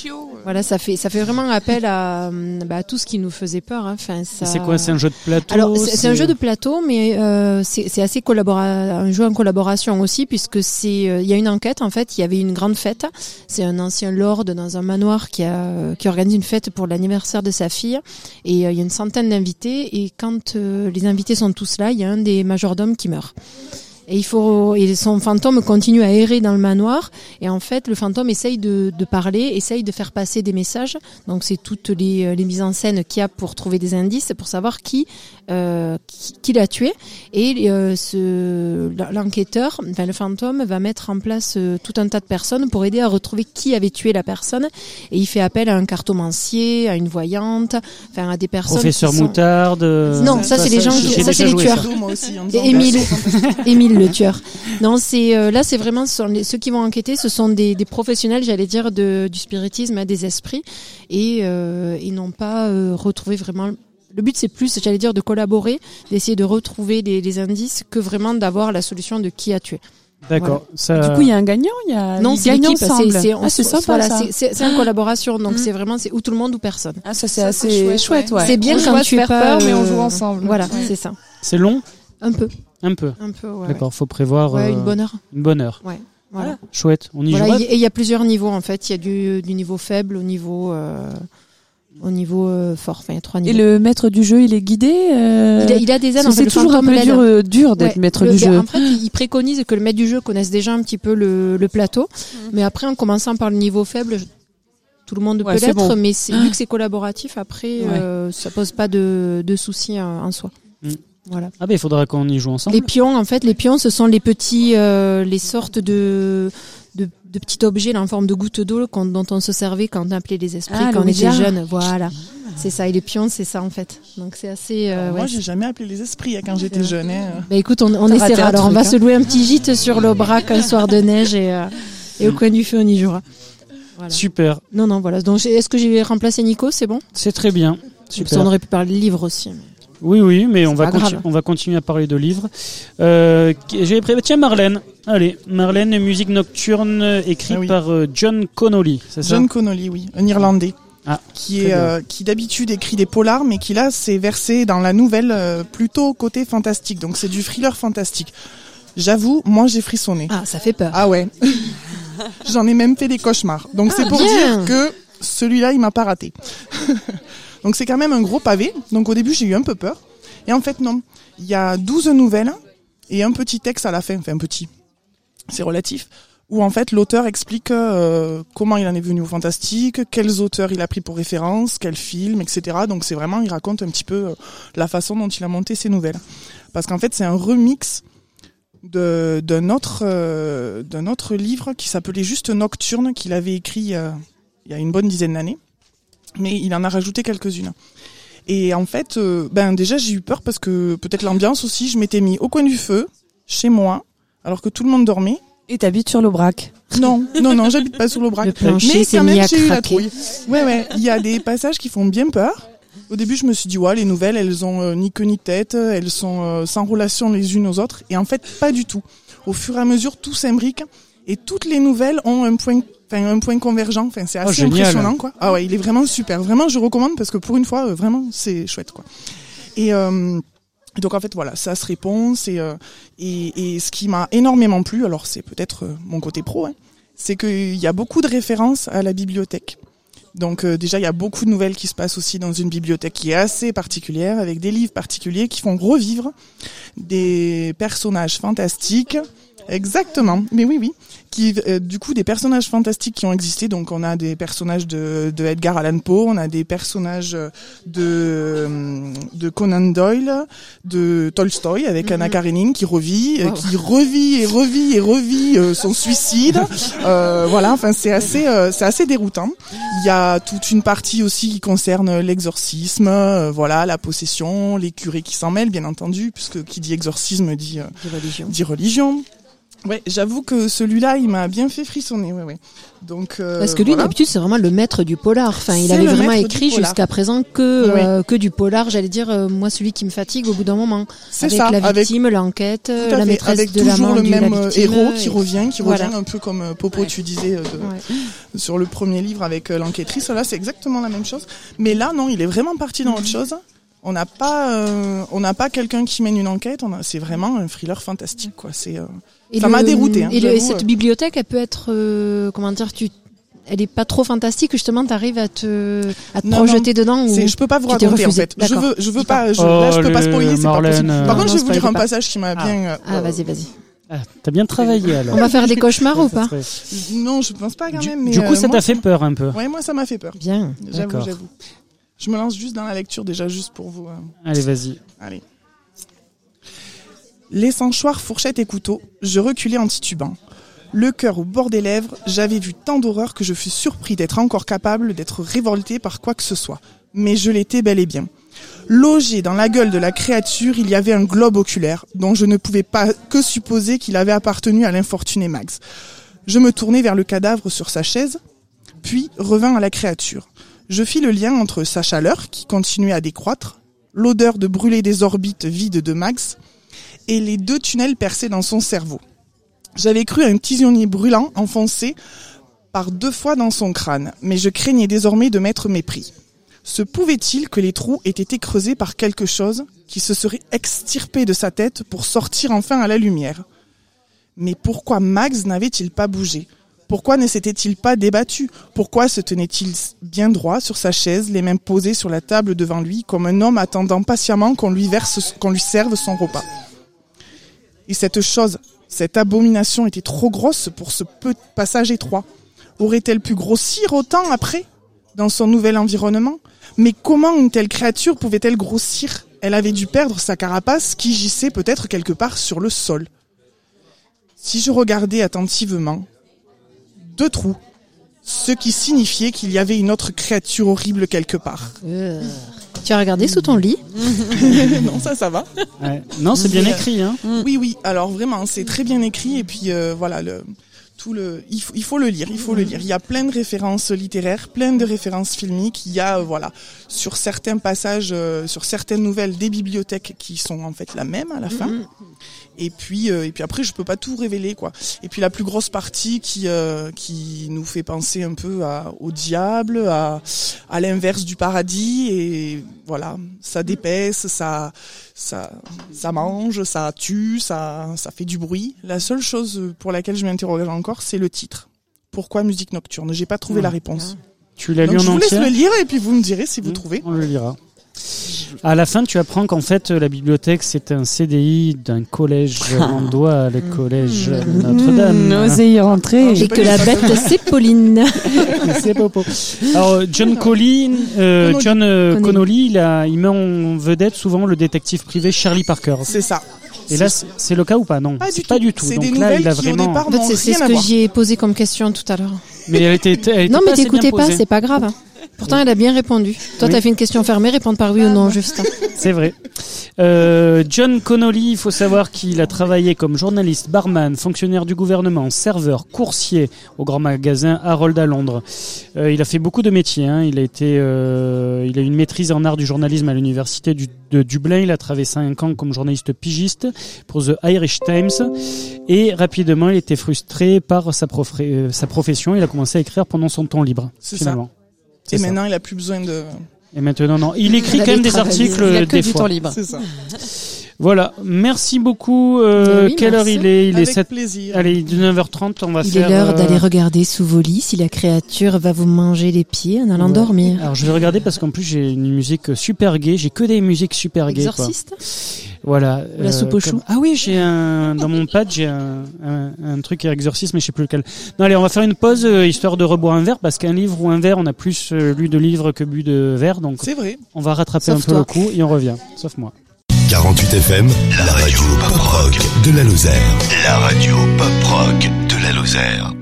Voilà, ça fait ça fait vraiment appel à, bah, à tout ce qui nous faisait peur. Hein. Enfin, ça... C'est quoi? C'est un jeu de plateau? Alors c'est, c'est un jeu de plateau, mais euh, c'est, c'est assez collabora- un jeu en collaboration aussi, puisque c'est il euh, y a une enquête en fait. Il y avait une grande fête. C'est un ancien lord dans un manoir qui a qui organise une fête pour l'anniversaire de sa fille, et il euh, y a une centaine d'invités. Et quand euh, les invités sont tous là, il y a un des majordomes qui meurt. Et il faut, et son fantôme continue à errer dans le manoir. Et en fait, le fantôme essaye de, de parler, essaye de faire passer des messages. Donc, c'est toutes les, les mises en scène qu'il y a pour trouver des indices, pour savoir qui, euh, qui, qui l'a tué. Et euh, ce, l'enquêteur, enfin le fantôme, va mettre en place euh, tout un tas de personnes pour aider à retrouver qui avait tué la personne. Et il fait appel à un cartomancier, à une voyante, enfin à des personnes. Professeur qui sont... Moutarde. Non, ça, ça c'est les gens, qui, ça c'est les tueurs. Et Émile, Émile le tueur. Non, c'est euh, là, c'est vraiment ce sont les, ceux qui vont enquêter, ce sont des, des professionnels, j'allais dire, de, du spiritisme, hein, des esprits, et euh, ils n'ont pas euh, retrouvé vraiment. Le but, c'est plus, j'allais dire, de collaborer, d'essayer de retrouver des, des indices, que vraiment d'avoir la solution de qui a tué. D'accord. Voilà. Ça... Du coup, il y a un gagnant, il y a non, c'est gagnants l'équipe, ensemble. c'est, c'est, ah, c'est sympa, voilà, ça. c'est, c'est, c'est en collaboration, donc mmh. c'est vraiment, c'est ou tout le monde ou personne. Ah, ça, c'est ça, assez c'est chouette, chouette, ouais. C'est bien on quand tu faire pas, peur, euh... mais on joue ensemble. Voilà, ouais. c'est ça. C'est long? Un peu. Un peu. Un peu, ouais. D'accord, faut prévoir. Ouais, euh, une bonne heure. Une bonne heure. Ouais. Voilà. Chouette. On y voilà, jouera. Et il y a plusieurs niveaux, en fait. Il y a du, du niveau faible au niveau, euh, au niveau euh, fort. Enfin, il y a trois niveaux. Et le maître du jeu, il est guidé euh... il, a, il a des aides. En fait, c'est toujours un peu dur, euh, dur d'être ouais, maître le, du jeu. En fait, il préconise que le maître du jeu connaisse déjà un petit peu le, le plateau. Mmh. Mais après, en commençant par le niveau faible, je... tout le monde ouais, peut c'est l'être. Bon. Mais c'est, vu que c'est collaboratif, après, ouais. euh, ça pose pas de, de soucis en, en soi. Mmh. Voilà. Ah ben il faudra qu'on y joue ensemble. Les pions, en fait, les pions, ce sont les petits, euh, les sortes de, de, de petits objets là, en forme de gouttes d'eau qu'on, dont on se servait quand on appelait les esprits, ah, quand on était jardin. jeune. Voilà, ah. c'est ça. Et les pions, c'est ça en fait. Donc c'est assez. Euh, alors, ouais, moi, c'est... j'ai jamais appelé les esprits hein, quand j'étais ouais. jeune. Hein. Bah écoute, on, on essaiera. Alors, truc, on va hein. se louer un petit gîte sur l'Aubrac un soir de neige et, euh, et au coin du feu, on y jouera. Voilà. Super. Non, non, voilà. Donc, est-ce que j'ai remplacé Nico? C'est bon? C'est très bien. Super. On aurait pu parler de livres aussi. Mais... Oui, oui, mais on va, continu- on va continuer à parler de livres. Euh, j'ai pré- Tiens, Marlène. Allez, Marlène, musique nocturne écrite ah oui. par euh, John Connolly, c'est ça? John Connolly, oui, un Irlandais. Ah, qui est euh, qui d'habitude écrit des polars, mais qui là s'est versé dans la nouvelle euh, plutôt côté fantastique. Donc c'est du thriller fantastique. J'avoue, moi j'ai frissonné. Ah, ça fait peur. Ah ouais. J'en ai même fait des cauchemars. Donc ah, c'est pour bien. dire que celui-là, il m'a pas raté. Donc c'est quand même un gros pavé. Donc au début, j'ai eu un peu peur. Et en fait, non. Il y a douze nouvelles et un petit texte à la fin. Enfin, un petit. C'est relatif. Où en fait, l'auteur explique euh, comment il en est venu au fantastique, quels auteurs il a pris pour référence, quels films, et cetera. Donc c'est vraiment, il raconte un petit peu euh, la façon dont il a monté ses nouvelles. Parce qu'en fait, c'est un remix de, d'un autre, euh, d'un autre livre qui s'appelait juste Nocturne, qu'il avait écrit euh, il y a une bonne dizaine d'années. Mais il en a rajouté quelques-unes. Et en fait, euh, ben déjà j'ai eu peur parce que peut-être l'ambiance aussi, je m'étais mis au coin du feu, chez moi, alors que tout le monde dormait. Et t'habites sur l'Aubrac? Non, non, non, j'habite pas sur l'Aubrac. Le plancher, mais c'est quand mis même à j'ai eu la craquer. trouille. Ouais, ouais, il y a des passages qui font bien peur. Au début, je me suis dit, ouais, les nouvelles, elles ont euh, ni queue ni tête, elles sont euh, sans relation les unes aux autres. Et en fait, pas du tout. Au fur et à mesure, tout s'imbrique. Et toutes les nouvelles ont un point, enfin un point convergent. Enfin, c'est assez oh, impressionnant, quoi. Ah ouais, il est vraiment super. Vraiment, je recommande parce que pour une fois, euh, vraiment, c'est chouette, quoi. Et euh, donc en fait, voilà, ça se répond. C'est euh, et, et ce qui m'a énormément plu, alors c'est peut-être euh, mon côté pro, hein, c'est qu'il y a beaucoup de références à la bibliothèque. Donc euh, déjà, il y a beaucoup de nouvelles qui se passent aussi dans une bibliothèque qui est assez particulière, avec des livres particuliers qui font revivre des personnages fantastiques. Exactement, mais oui, oui. Qui, euh, du coup, des personnages fantastiques qui ont existé. Donc, on a des personnages de, de Edgar Allan Poe, on a des personnages de de Conan Doyle, de Tolstoï avec mm-hmm. Anna Karenine qui revit, wow. euh, qui revit et revit et revit euh, son suicide. Euh, voilà, enfin, c'est assez, euh, c'est assez déroutant. Il y a toute une partie aussi qui concerne l'exorcisme, euh, voilà, la possession, les curés qui s'en mêlent, bien entendu, puisque qui dit exorcisme dit, euh, dit religion. Dit religion. Ouais, j'avoue que celui-là, il m'a bien fait frissonner. Ouais, ouais. Donc. Euh, Parce que lui, voilà. d'habitude, c'est vraiment le maître du polar. Enfin, il C'est avait le vraiment maître écrit du polar. jusqu'à présent que Ouais. euh, que du polar. J'allais dire, euh, moi, celui qui me fatigue au bout d'un moment. C'est avec ça, la avec- victime, l'enquête, Tout à la fait, maîtresse avec de toujours l'amant le de la même euh, victime, héros qui et- revient, qui voilà. revient un peu comme euh, Popo, Ouais. tu disais euh, de, Ouais. sur le premier livre avec euh, l'enquêtrice. Là, c'est exactement la même chose. Mais là, non, il est vraiment parti dans autre chose. On n'a pas, euh, on n'a pas quelqu'un qui mène une enquête. On a, c'est vraiment un thriller fantastique, quoi. C'est, euh, Et ça le- m'a dérouté. Hein, et, le- et j'avoue, cette euh. bibliothèque, elle peut être, euh, comment dire, tu, elle est pas trop fantastique. Justement, t'arrives à te, à te Non, projeter dedans. C'est, ou je peux pas vous tu t'es raconter en refusé. fait. Je D'accord. veux, je veux Dis pas, je, Oh, là je peux pas le- spoiler, c'est pas Marlène, possible. euh, Par contre, non, je vais vous lire spoil un pas. passage qui m'a bien. euh, Ah, vas-y, vas-y. Ah, t'as bien travaillé alors. On va faire des cauchemars ou pas? Non, je pense pas quand Du, même. Mais du coup, euh, ça moi, t'a fait peur un peu. Ouais, moi ça m'a fait peur. Bien. J'avoue, D'accord. j'avoue. Je me lance juste dans la lecture déjà, juste pour vous. euh, Allez, vas-y. Allez. Les senchoirs, fourchettes et couteaux, je reculais en titubant. Le cœur au bord des lèvres, j'avais vu tant d'horreurs que je fus surpris d'être encore capable d'être révolté par quoi que ce soit. Mais je l'étais bel et bien. Logé dans la gueule de la créature, il y avait un globe oculaire, dont je ne pouvais pas que supposer qu'il avait appartenu à l'infortuné Max. Je me tournai vers le cadavre sur sa chaise, puis revins à la créature. Je fis le lien entre sa chaleur, qui continuait à décroître, l'odeur de brûler des orbites vides de Max, et les deux tunnels percés dans son cerveau. J'avais cru à un tisonnier brûlant enfoncé par deux fois dans son crâne, mais je craignais désormais de m'être mépris. Se pouvait-il que les trous aient été creusés par quelque chose qui se serait extirpé de sa tête pour sortir enfin à la lumière? Mais pourquoi Max n'avait-il pas bougé? Pourquoi ne s'était-il pas débattu? Pourquoi se tenait-il bien droit sur sa chaise, les mains posées sur la table devant lui, comme un homme attendant patiemment qu'on lui verse, qu'on lui serve son repas? Et cette chose, cette abomination était trop grosse pour ce peu de passage étroit. Aurait-elle pu grossir autant après, dans son nouvel environnement? Mais comment une telle créature pouvait-elle grossir? Elle avait dû perdre sa carapace qui gissait peut-être quelque part sur le sol. Si je regardais attentivement, deux trous, ce qui signifiait qu'il y avait une autre créature horrible quelque part. Euh, Tu as regardé sous ton lit? Non, ça, ça va. Ouais. Non, c'est bien Mais, écrit. Hein. Oui, oui. Alors vraiment, c'est très bien écrit et puis euh, voilà le tout le. Il faut, il faut le lire. Il faut le lire. Il y a plein de références littéraires, plein de références filmiques. Il y a euh, voilà sur certains passages, euh, sur certaines nouvelles des bibliothèques qui sont en fait la même à la fin. Et puis euh, et puis après, je peux pas tout révéler quoi. Et puis la plus grosse partie qui euh, qui nous fait penser un peu à, au diable, à à l'inverse du paradis et voilà, ça dépaisse, ça ça ça mange, ça tue, ça ça fait du bruit. La seule chose pour laquelle je m'interroge encore, c'est le titre. Pourquoi musique nocturne? J'ai pas trouvé Ouais. la réponse. Tu l'as Donc lu je en vous laisse entier? le lire et puis vous me direz si vous Mmh, trouvez. On le lira. À la fin, tu apprends qu'en fait, la bibliothèque, c'est un C D I d'un collège mondois, le collège Notre-Dame. N'osez y rentrer. Et que la bête, c'est Pauline. C'est Popo. Alors, John Collin, euh, Connolly. John euh, Connolly. Connolly, il, a, il met en vedette souvent le détective privé Charlie Parker. C'est ça. Et là, c'est c'est le cas ou pas? Non, Pas du c'est tout. pas du tout. C'est Donc des là, il a nouvelles qui, au vraiment. départ, En fait, n'ont c'est c'est rien ce à que voir. j'y ai posé comme question tout à l'heure. Mais elle était, elle était Non, pas mais assez bien t'écoutais pas, posée. c'est pas grave. hein. Pourtant, elle a bien répondu. Toi, Oui. t'as fait une question fermée, répondre par oui ou non, juste. C'est vrai. Euh, John Connolly, il faut savoir qu'il a travaillé comme journaliste, barman, fonctionnaire du gouvernement, serveur, coursier au grand magasin Harold à Londres. Euh, il a fait beaucoup de métiers. Hein. Il a été, euh, il a une maîtrise en art du journalisme à l'université du, de Dublin. Il a travaillé cinq ans comme journaliste pigiste pour The Irish Times. Et rapidement, il était frustré par sa, prof- euh, sa profession. Il a commencé à écrire pendant son temps libre. C'est Finalement. Et C'est ça. maintenant, il a plus besoin de. Et maintenant, non. Il écrit Il quand même avait des travaillé. articles Il y a que des du fois. temps libre. C'est ça. Voilà, merci beaucoup. Euh, Oui, quelle merci. heure il est? Il est Avec sept. plaisir. Allez, neuf heures trente, on va Il faire. est l'heure euh, d'aller regarder sous vos lits si la créature va vous manger les pieds en allant ouais. dormir. Alors je vais regarder parce qu'en plus j'ai une musique super gaie. J'ai que des musiques super gaies. Quoi. Exorciste? Voilà. euh, Ou la soupe au chou. Ah oui, j'ai un dans mon pad j'ai un, un, un truc exorcisme, mais je sais plus lequel. Non, allez, on va faire une pause euh, histoire de reboire un verre parce qu'un livre ou un verre, on a plus euh, lu de livres que bu de verre, donc C'est vrai. on va rattraper Sauf un peu toi. le coup et on revient. Sauf moi. quarante-huit F M, la radio pop rock de la Lozère. La radio pop rock de la Lozère.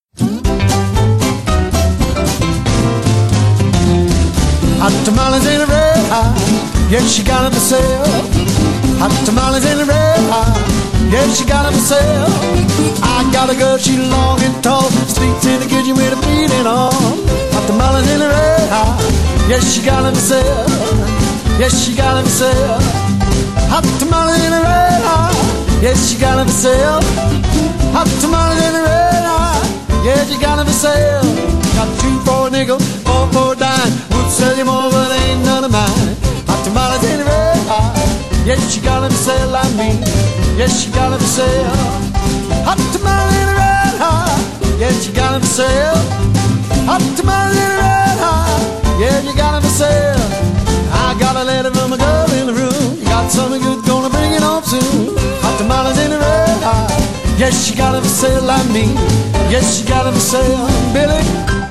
Hot tamales in a red hot, yes she got them for sale. Hot tamales in a red hot, yes she got them for sale. I got a girl, she long and tall, sleeps in the kitchen with her feet and all. Hot tamales in the red hot, yes she got them for sale, yes she got them for sale. Hot tamales in the red hot, yes she got them for sale. Hot tamales in the red hot, yeah she got them for sale. Got two for a nickel, four for a dime, would sell you more but ain't none of mine. Hot tamales in the red hot, yes she got them for sale like me, yes she got them for sale. Hot tamales in the red hot, yeah she got them for sale. Hot tamales in the red hot, yeah you got them for sale. I got a letter from a girl in the room, got something good gonna bring it home soon. Hot tamales in the red hot, yes she got them for sale like me, yes she got them for sale. Billy.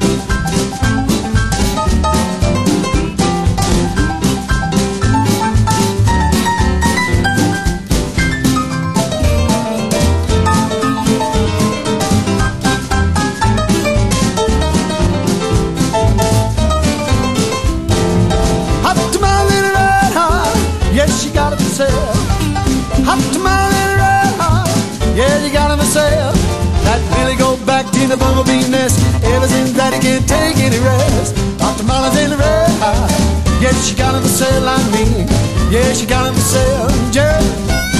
Hot tamale in the red hot, yeah you got him for sale. That Billy go back to the bumblebee nest, ever since that he can't take any rest. Hot tamales in the red hot, yeah she got him for sale like me, yeah she got him for sale. Jerry.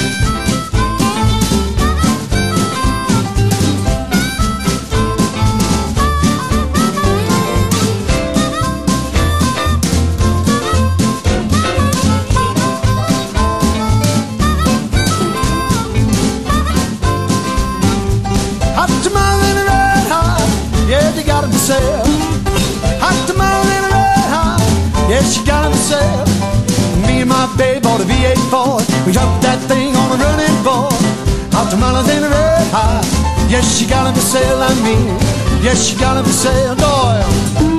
Hot tamale in the red hot, yeah she got him for sale. Me and my babe bought a V eight Ford, we dropped that thing on a running board. Hot tamales in the red hot, yeah she got him for sale like me, yeah she got him for sale. Doyle.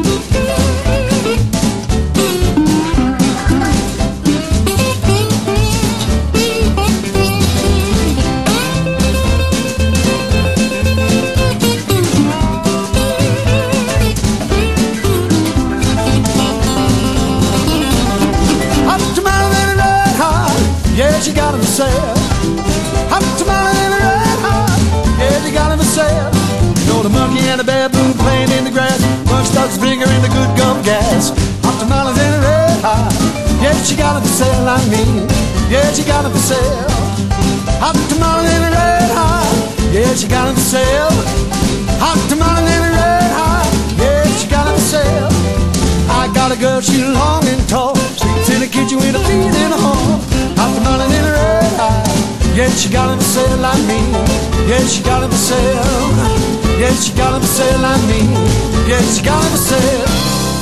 She got him for sale. Hot tamale in the red hot, yeah, she got him for sale. You know the monkey and the baboon playing in the grass, Munch Dog's finger in the good gum gas. Hot tamales in the red hot, yeah, she got him for sale like me, yeah, she got him for sale. Hot tamales in the red hot, yeah, she got him for sale. Hot tamales in the red hot, yeah, she got him for sale. I got a girl, she long and tall, sleeps in the kitchen with her feet in the hall. Hot tamales in the red hot, yeah she got him for sale like me, yeah she got him for sale, yeah she got him for sale like me, yeah she got him for sale.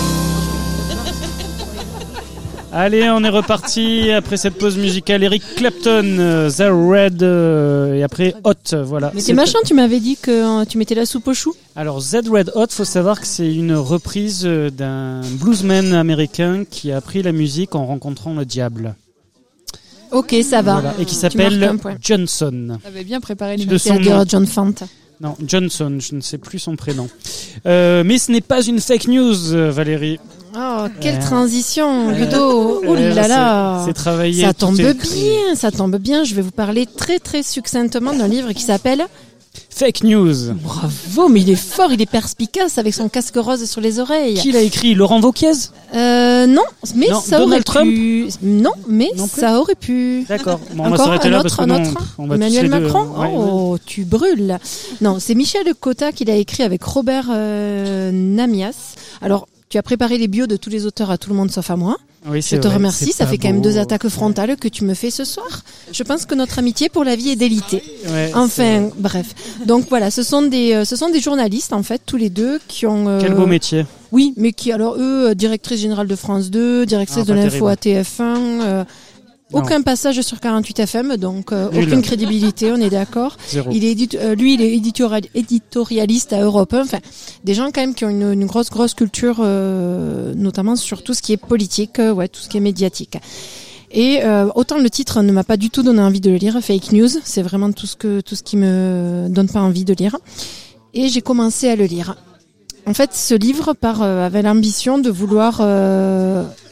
Allez, on est reparti après cette pause musicale. Eric Clapton, euh, The Red, euh, et après Hot, voilà. Mais c'est machin, tu m'avais dit que euh, tu mettais la soupe aux choux. Alors Z Red Hot, faut savoir que c'est une reprise d'un bluesman américain qui a appris la musique en rencontrant le diable. Ok, ça va. Voilà. Et qui s'appelle Johnson. Ça avait bien préparé les de son nom. John Fante. Non, Johnson, je ne sais plus son prénom. Euh, mais ce n'est pas une fake news, Valérie. Oh, quelle euh, transition, Ludo. Oh euh, là là. C'est travaillé. Ça tombe bien, ça tombe bien. Je vais vous parler très très succinctement d'un livre qui s'appelle Fake News. Bravo, mais il est fort, il est perspicace avec son casque rose sur les oreilles. Qui l'a écrit? Laurent Wauquiez? Euh, non, mais non, ça Donald aurait pu. Trump Non, mais non ça aurait pu. D'accord. Bon, on va s'arrêter là parce que un non, autre, on va Emmanuel tous les Macron. deux. Ouais, oh, ouais. Tu brûles. Non, c'est Michel Cotta qui l'a écrit avec Robert euh, Namias. Alors, tu as préparé les bios de tous les auteurs à tout le monde sauf à moi. Oui, je te vrai, remercie, ça fait beau. quand même deux attaques frontales que tu me fais ce soir. Je pense que notre amitié pour la vie est délitée. Ouais, enfin, bref. Donc voilà, ce sont des, euh, ce sont des journalistes en fait, tous les deux qui ont. Euh, Quel beau métier. Oui, mais qui alors eux, directrice générale de France deux, directrice ah, de l'info terrible. à T F un. Euh, Aucun passage sur quarante-huit F M, donc euh, Nul. aucune crédibilité, on est d'accord. Zéro. Il est édite, euh, lui, il est éditorial, éditorialiste à Europe un. Enfin, des gens quand même qui ont une, une grosse, grosse culture, euh, notamment sur tout ce qui est politique, euh, ouais, tout ce qui est médiatique. Et euh, autant le titre ne m'a pas du tout donné envie de le lire, Fake News, c'est vraiment tout ce que tout ce qui me donne pas envie de lire. Et j'ai commencé à le lire. En fait, ce livre part euh, avait l'ambition de vouloir euh,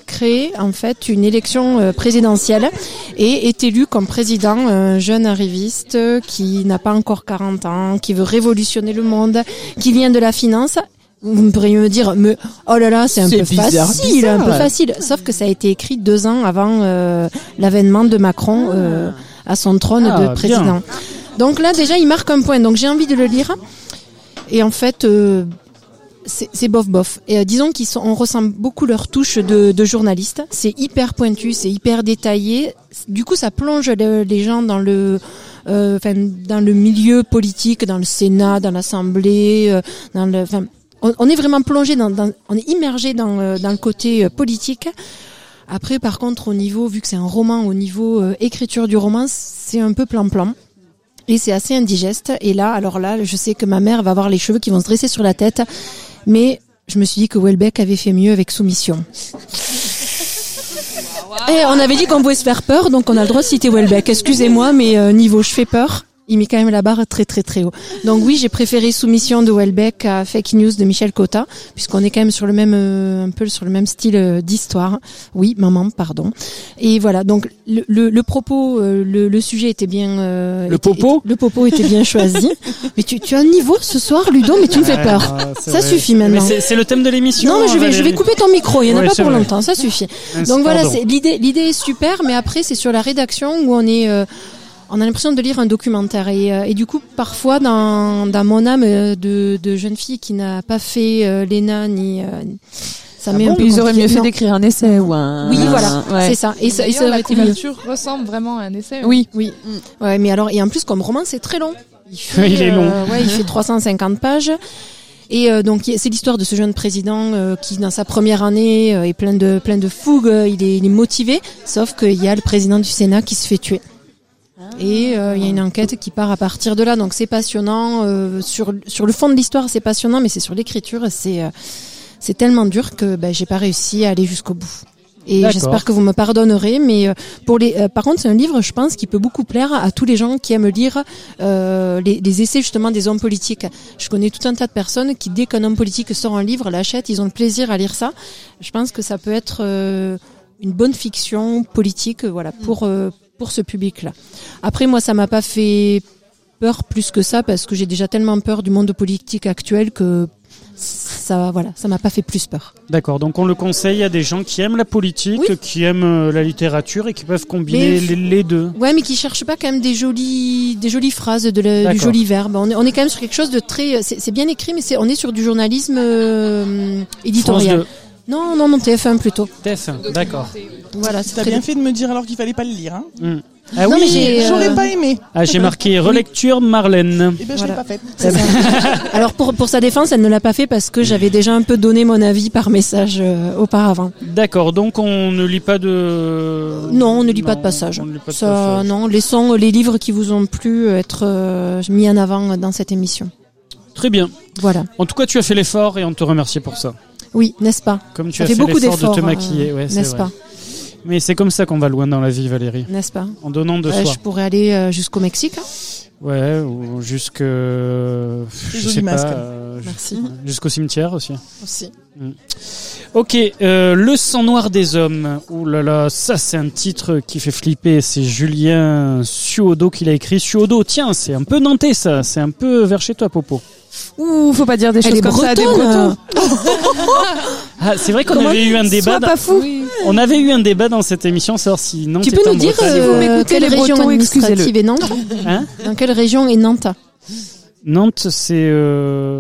créé en fait une élection euh, présidentielle et est élu comme président un jeune arriviste qui n'a pas encore quarante ans, qui veut révolutionner le monde, qui vient de la finance. Vous pourriez me dire, mais oh là là, c'est un C'est peu bizarre, facile, bizarre. un peu facile. Sauf que ça a été écrit deux ans avant euh, l'avènement de Macron euh, à son trône Ah, de président. bien. Donc là, déjà, il marque un point. Donc j'ai envie de le lire. Et en fait, euh, c'est, c'est bof bof. Et euh, disons qu'ils sont, on ressent beaucoup leur touche de, de journaliste. C'est hyper pointu, c'est hyper détaillé. Du coup, ça plonge le- les gens dans le euh, enfin, dans le milieu politique, dans le Sénat, dans l'Assemblée, euh, dans le, enfin, on, on est vraiment plongé dans, dans, on est immergé dans, euh, dans le côté euh, politique. Après, par contre, au niveau, vu que c'est un roman, au niveau euh, écriture du roman, c'est un peu plan-plan. Et c'est assez indigeste. Et là, alors là, je sais que ma mère va avoir les cheveux qui vont se dresser sur la tête. Mais je me suis dit que Houellebecq avait fait mieux avec Soumission. Et on avait dit qu'on pouvait se faire peur, donc on a le droit de citer Houellebecq. Excusez-moi, mais euh, niveau je fais peur, il met quand même la barre très très très haut. Donc oui, j'ai préféré Soumission de Houellebecq à Fake News de Michel Cotta, puisqu'on est quand même sur le même euh, un peu sur le même style euh, d'histoire. Oui, maman, pardon. Et voilà, donc le le, le propos, euh, le, le sujet était bien. Euh, Le était- popo était- Le popo était bien choisi. Mais tu tu as un niveau ce soir, Ludo, mais tu me fais Ouais, peur. non, c'est Ça vrai. suffit Mais maintenant. c'est, c'est le thème de l'émission. Non, mais je vais, je Valérie. vais couper ton micro. Il y en a Ouais, pas c'est pour vrai. longtemps. Ça suffit. Ah, Donc voilà, pardon. c'est l'idée. L'idée est super, mais après c'est sur la rédaction où on est, euh, on a l'impression de lire un documentaire et, euh, et du coup parfois dans dans mon âme euh, de de jeune fille qui n'a pas fait euh, l'ENA ni euh, ça met Ah un bon, peu ils auraient compliqué. mieux fait Non. d'écrire un essai ou un. Oui, un- voilà, ouais. c'est ça. Et ça, et ça D'ailleurs, aurait la été mieux. couverture ressemble vraiment à un essai. hein. Oui. Oui. Ouais, mais alors et en plus comme roman c'est très long. Il fait, Il est long. euh, ouais, il fait trois cent cinquante pages. Et euh, donc c'est l'histoire de ce jeune président euh, qui dans sa première année euh, est plein de plein de fougue, euh, il est, il est motivé, sauf qu'il y a le président du Sénat qui se fait tuer. Et euh, il y a une enquête qui part à partir de là, donc c'est passionnant. Euh, sur sur le fond de l'histoire, c'est passionnant, mais c'est sur l'écriture, c'est euh, c'est tellement dur que ben, j'ai pas réussi à aller jusqu'au bout. Et D'accord. j'espère que vous me pardonnerez, mais euh, pour les, euh, par contre, c'est un livre, je pense, qui peut beaucoup plaire à tous les gens qui aiment lire euh, les, les essais justement des hommes politiques. Je connais tout un tas de personnes qui, dès qu'un homme politique sort un livre, l'achètent, ils ont le plaisir à lire ça. Je pense que ça peut être euh, une bonne fiction politique, euh, voilà, pour euh, pour ce public-là. Après, moi, ça m'a pas fait peur plus que ça parce que j'ai déjà tellement peur du monde politique actuel que ça, voilà, ça m'a pas fait plus peur. D'accord, donc on le conseille à des gens qui aiment la politique, Oui. qui aiment euh, la littérature et qui peuvent combiner Mais- les, les deux. Ouais, mais qui cherchent pas quand même des jolies, des jolies phrases, de la- du D'accord. joli verbe. On est, on est quand même sur quelque chose de très, c'est c'est bien écrit, mais c'est, on est sur du journalisme euh, éditorial. France Non, non, non, T F un plutôt. T F un, d'accord. Voilà, c'est T'as très bien fait de me dire alors qu'il fallait pas le lire. Hein. Hmm. Ah Non, oui, mais j'ai, euh, J'aurais pas aimé. ah, j'ai marqué relecture Marlène. Eh ben, je Voilà. l'ai pas faite. C'est ça. Alors pour pour sa défense, elle ne l'a pas fait parce que j'avais déjà un peu donné mon avis par message euh, auparavant. D'accord, donc on ne lit pas de... Non, on ne lit pas de passage. on ne lit pas de Ça, passage. non, laissons les livres qui vous ont plu être euh, mis en avant dans cette émission. Très bien. Voilà. En tout cas, tu as fait l'effort et on te remercie pour ça. Oui, n'est-ce pas? Comme tu Ça as fait fait, beaucoup l'effort de d'efforts, te maquiller, euh, ouais, c'est n'est-ce vrai. pas? Mais c'est comme ça qu'on va loin dans la vie, Valérie. N'est-ce pas? En donnant de Ouais, soi. je pourrais aller euh, jusqu'au Mexique. hein. Ouais, ou jusque... Je joli sais pas. masque. euh, Merci. Jusqu'au cimetière aussi. Aussi. Ok, euh, Le sang noir des hommes. Ouh là là, ça c'est un titre qui fait flipper. C'est Julien Suodo qui l'a écrit. Suodo, tiens, c'est un peu nantais ça. C'est un peu vers chez toi, Popo. Ouh, faut pas dire des Elle choses est comme ça à des bretonne. Bretons. Ah, c'est vrai qu'on Comment- avait eu un débat. Sois dans- pas fou. On avait eu un débat dans cette émission, savoir si Nantes Tu était peux en nous dire Bretagne. vous euh, m'écoutez, quelle les région Bretons, administrative excusez-le. est Nantes? Hein Dans quelle région est Nantes? Nantes, c'est. Euh...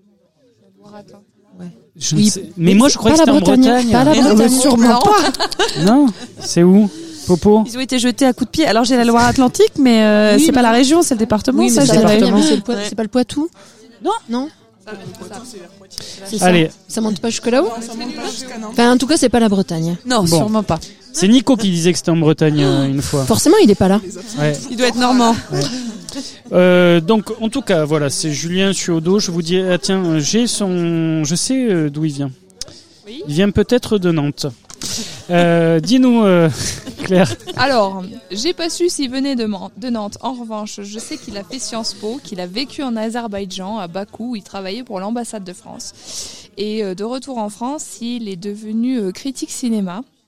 Je ne Oui, sais- Mais mais moi, c'est je croyais que pas c'était en la Bretagne. Bretagne. Pas la Mais non, mais Bretagne. sûrement pas. Non, c'est où, Popo? Ils ont été jetés à coups de pied. Alors j'ai la Loire-Atlantique, mais euh, Oui, c'est mais- pas la région, c'est le département. Oui, mais ça, ça, je va dirais. bien, mais c'est le Poi- Ouais. c'est pas le Poitou? Non. Non? C'est ça. Allez. Ça monte pas jusque là-haut? Ça monte pas jusqu'à Nantes. Enfin, en tout cas, c'est pas la Bretagne. Non, Bon. sûrement pas. C'est Nico qui disait que c'était en Bretagne euh, une fois. Forcément, il est pas là. Ouais. Il doit être normand. Euh, donc, en tout cas, voilà, c'est Julien Suodo. Je vous dis, ah, tiens, j'ai son, je sais euh, d'où il vient. Oui. Il vient peut-être de Nantes. Euh, dis-nous, euh, Claire. Alors, j'ai pas su s'il venait de, Man- de Nantes. En revanche, je sais qu'il a fait Sciences Po, qu'il a vécu en Azerbaïdjan, à Bakou, où il travaillait pour l'ambassade de France. Et euh, de retour en France, il est devenu euh, critique cinéma.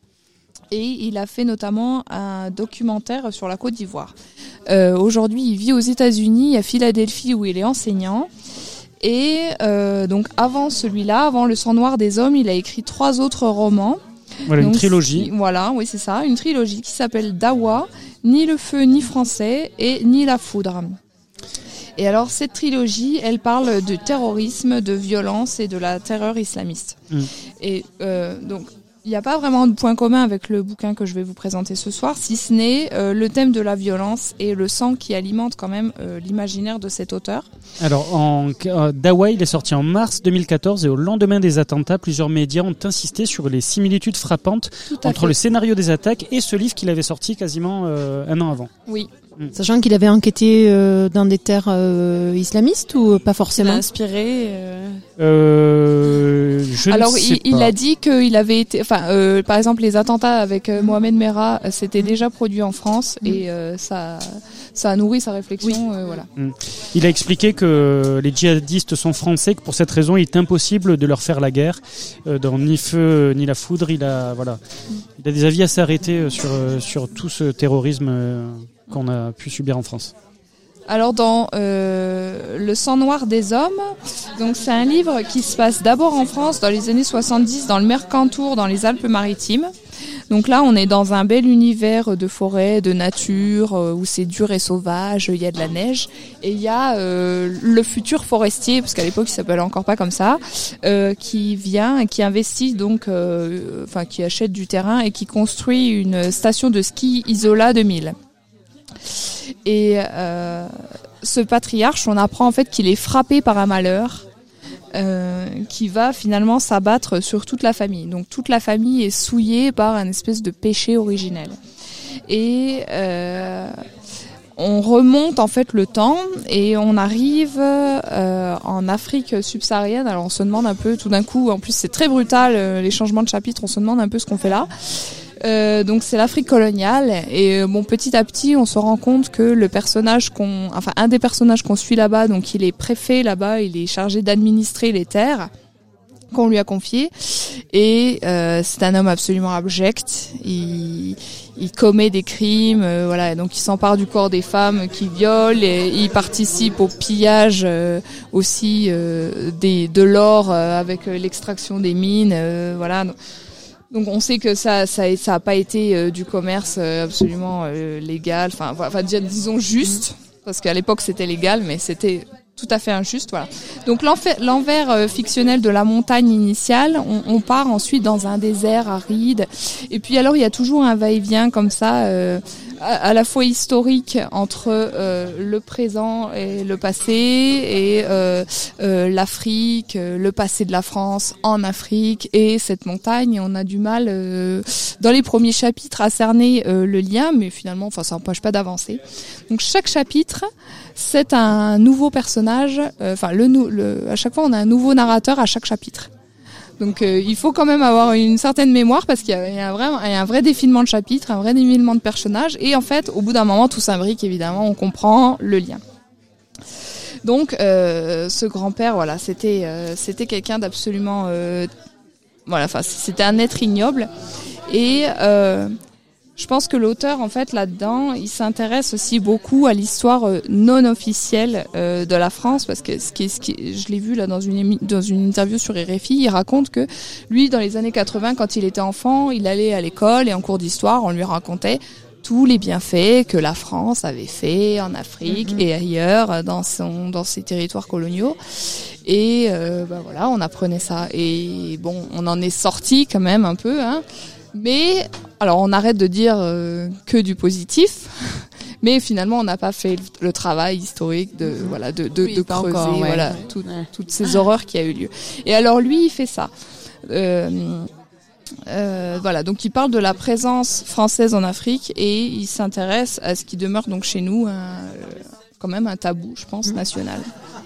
Et il a fait notamment un documentaire sur la Côte d'Ivoire. Euh, aujourd'hui, il vit aux États-Unis, à Philadelphie, où il est enseignant. Et euh, donc avant celui-là, avant Le sang noir des hommes, il a écrit trois autres romans. Voilà, donc, une trilogie. Voilà, oui, c'est ça, une trilogie qui s'appelle Dawa, Ni le feu ni français et Ni la foudre. Et alors cette trilogie, elle parle de terrorisme, de violence et de la terreur islamiste. Mmh. Et euh, donc il n'y a pas vraiment de point commun avec le bouquin que je vais vous présenter ce soir, si ce n'est euh, le thème de la violence et le sang qui alimente quand même euh, l'imaginaire de cet auteur. Alors, en, euh, Dawa, il est sorti en mars deux mille quatorze et au lendemain des attentats, plusieurs médias ont insisté sur les similitudes frappantes entre fait. le scénario des attaques et ce livre qu'il avait sorti quasiment euh, un an avant. Oui. Mmh. Sachant qu'il avait enquêté euh, dans des terres euh, islamistes ou pas forcément. Il a inspiré. Euh... Euh, je Alors ne sais il, pas. il a dit qu'il avait été, enfin euh, par exemple les attentats avec euh, Mohamed Merah, euh, c'était déjà produit en France mmh. et euh, ça, ça a nourri sa réflexion, oui. euh, voilà. Mmh. Il a expliqué que les djihadistes sont français, que pour cette raison il est impossible de leur faire la guerre. Euh, dans Ni feu ni la foudre, il a voilà, mmh. il a des avis assez arrêtés sur sur tout ce terrorisme euh, qu'on a pu subir en France. Alors dans euh, Le sang noir des hommes, donc c'est un livre qui se passe d'abord en France dans les années soixante-dix, dans le Mercantour, dans les Alpes-Maritimes. Donc là, on est dans un bel univers de forêt, de nature, euh, où c'est dur et sauvage, il y a de la neige. Et il y a euh, le futur forestier, parce qu'à l'époque, il s'appelait encore pas comme ça, euh, qui vient et qui investit, donc, euh, enfin, qui achète du terrain et qui construit une station de ski Isola deux mille. Et euh, ce patriarche, on apprend en fait qu'il est frappé par un malheur euh, qui va finalement s'abattre sur toute la famille. Donc toute la famille est souillée par un espèce de péché originel. Et euh, on remonte en fait le temps et on arrive euh, en Afrique subsaharienne. Alors on se demande un peu tout d'un coup, en plus c'est très brutal euh, les changements de chapitre, on se demande un peu ce qu'on fait là. Euh, donc c'est l'Afrique coloniale et bon, petit à petit on se rend compte que le personnage qu'on, enfin un des personnages qu'on suit là-bas, donc il est préfet là-bas, il est chargé d'administrer les terres qu'on lui a confiées et euh, c'est un homme absolument abject. Il, il commet des crimes, euh, voilà, donc il s'empare du corps des femmes qu'il viole et il participe au pillage euh, aussi euh, des, de l'or euh, avec l'extraction des mines, euh, voilà. Donc on sait que ça ça ça a pas été euh, du commerce euh, absolument euh, légal, enfin enfin disons juste, parce qu'à l'époque c'était légal mais c'était tout à fait injuste, voilà. Donc l'envers, l'envers euh, fictionnel de la montagne initiale, on, on part ensuite dans un désert aride et puis alors il y a toujours un va-et-vient comme ça euh, à, à la fois historique entre euh, le présent et le passé et euh, euh, l'Afrique, euh, le passé de la France en Afrique et cette montagne. On a du mal euh, dans les premiers chapitres à cerner euh, le lien, mais finalement, enfin, ça n'empêche pas d'avancer. Donc chaque chapitre, c'est un nouveau personnage. Enfin, euh, le, le, à chaque fois, on a un nouveau narrateur à chaque chapitre. Donc euh, il faut quand même avoir une certaine mémoire parce qu'il y a, il y a un vrai, il y a un vrai défilement de chapitres, un vrai défilement de personnages et en fait, au bout d'un moment, tout s'imbrique évidemment, on comprend le lien. Donc euh, ce grand-père, voilà, c'était euh, c'était quelqu'un d'absolument, euh, voilà, enfin c'était un être ignoble et euh, je pense que l'auteur, en fait, là-dedans, il s'intéresse aussi beaucoup à l'histoire euh, non officielle euh, de la France, parce que ce qui est, ce qui, je l'ai vu là dans une émi- dans une interview sur R F I, il raconte que lui, dans les années quatre-vingts, quand il était enfant, il allait à l'école et en cours d'histoire, on lui racontait tous les bienfaits que la France avait fait en Afrique mmh. et ailleurs dans son dans ses territoires coloniaux. Et euh, ben voilà, on apprenait ça. Et bon, on en est sorti quand même un peu, hein. Mais alors on arrête de dire euh, que du positif, mais finalement on n'a pas fait le travail historique de voilà de de, oui, de creuser encore, ouais, voilà ouais, tout, ouais. toutes ces horreurs qui a eu lieu. Et alors lui il fait ça. Euh, euh, voilà, donc il parle de la présence française en Afrique et il s'intéresse à ce qui demeure donc chez nous un, quand même un tabou, je pense, national.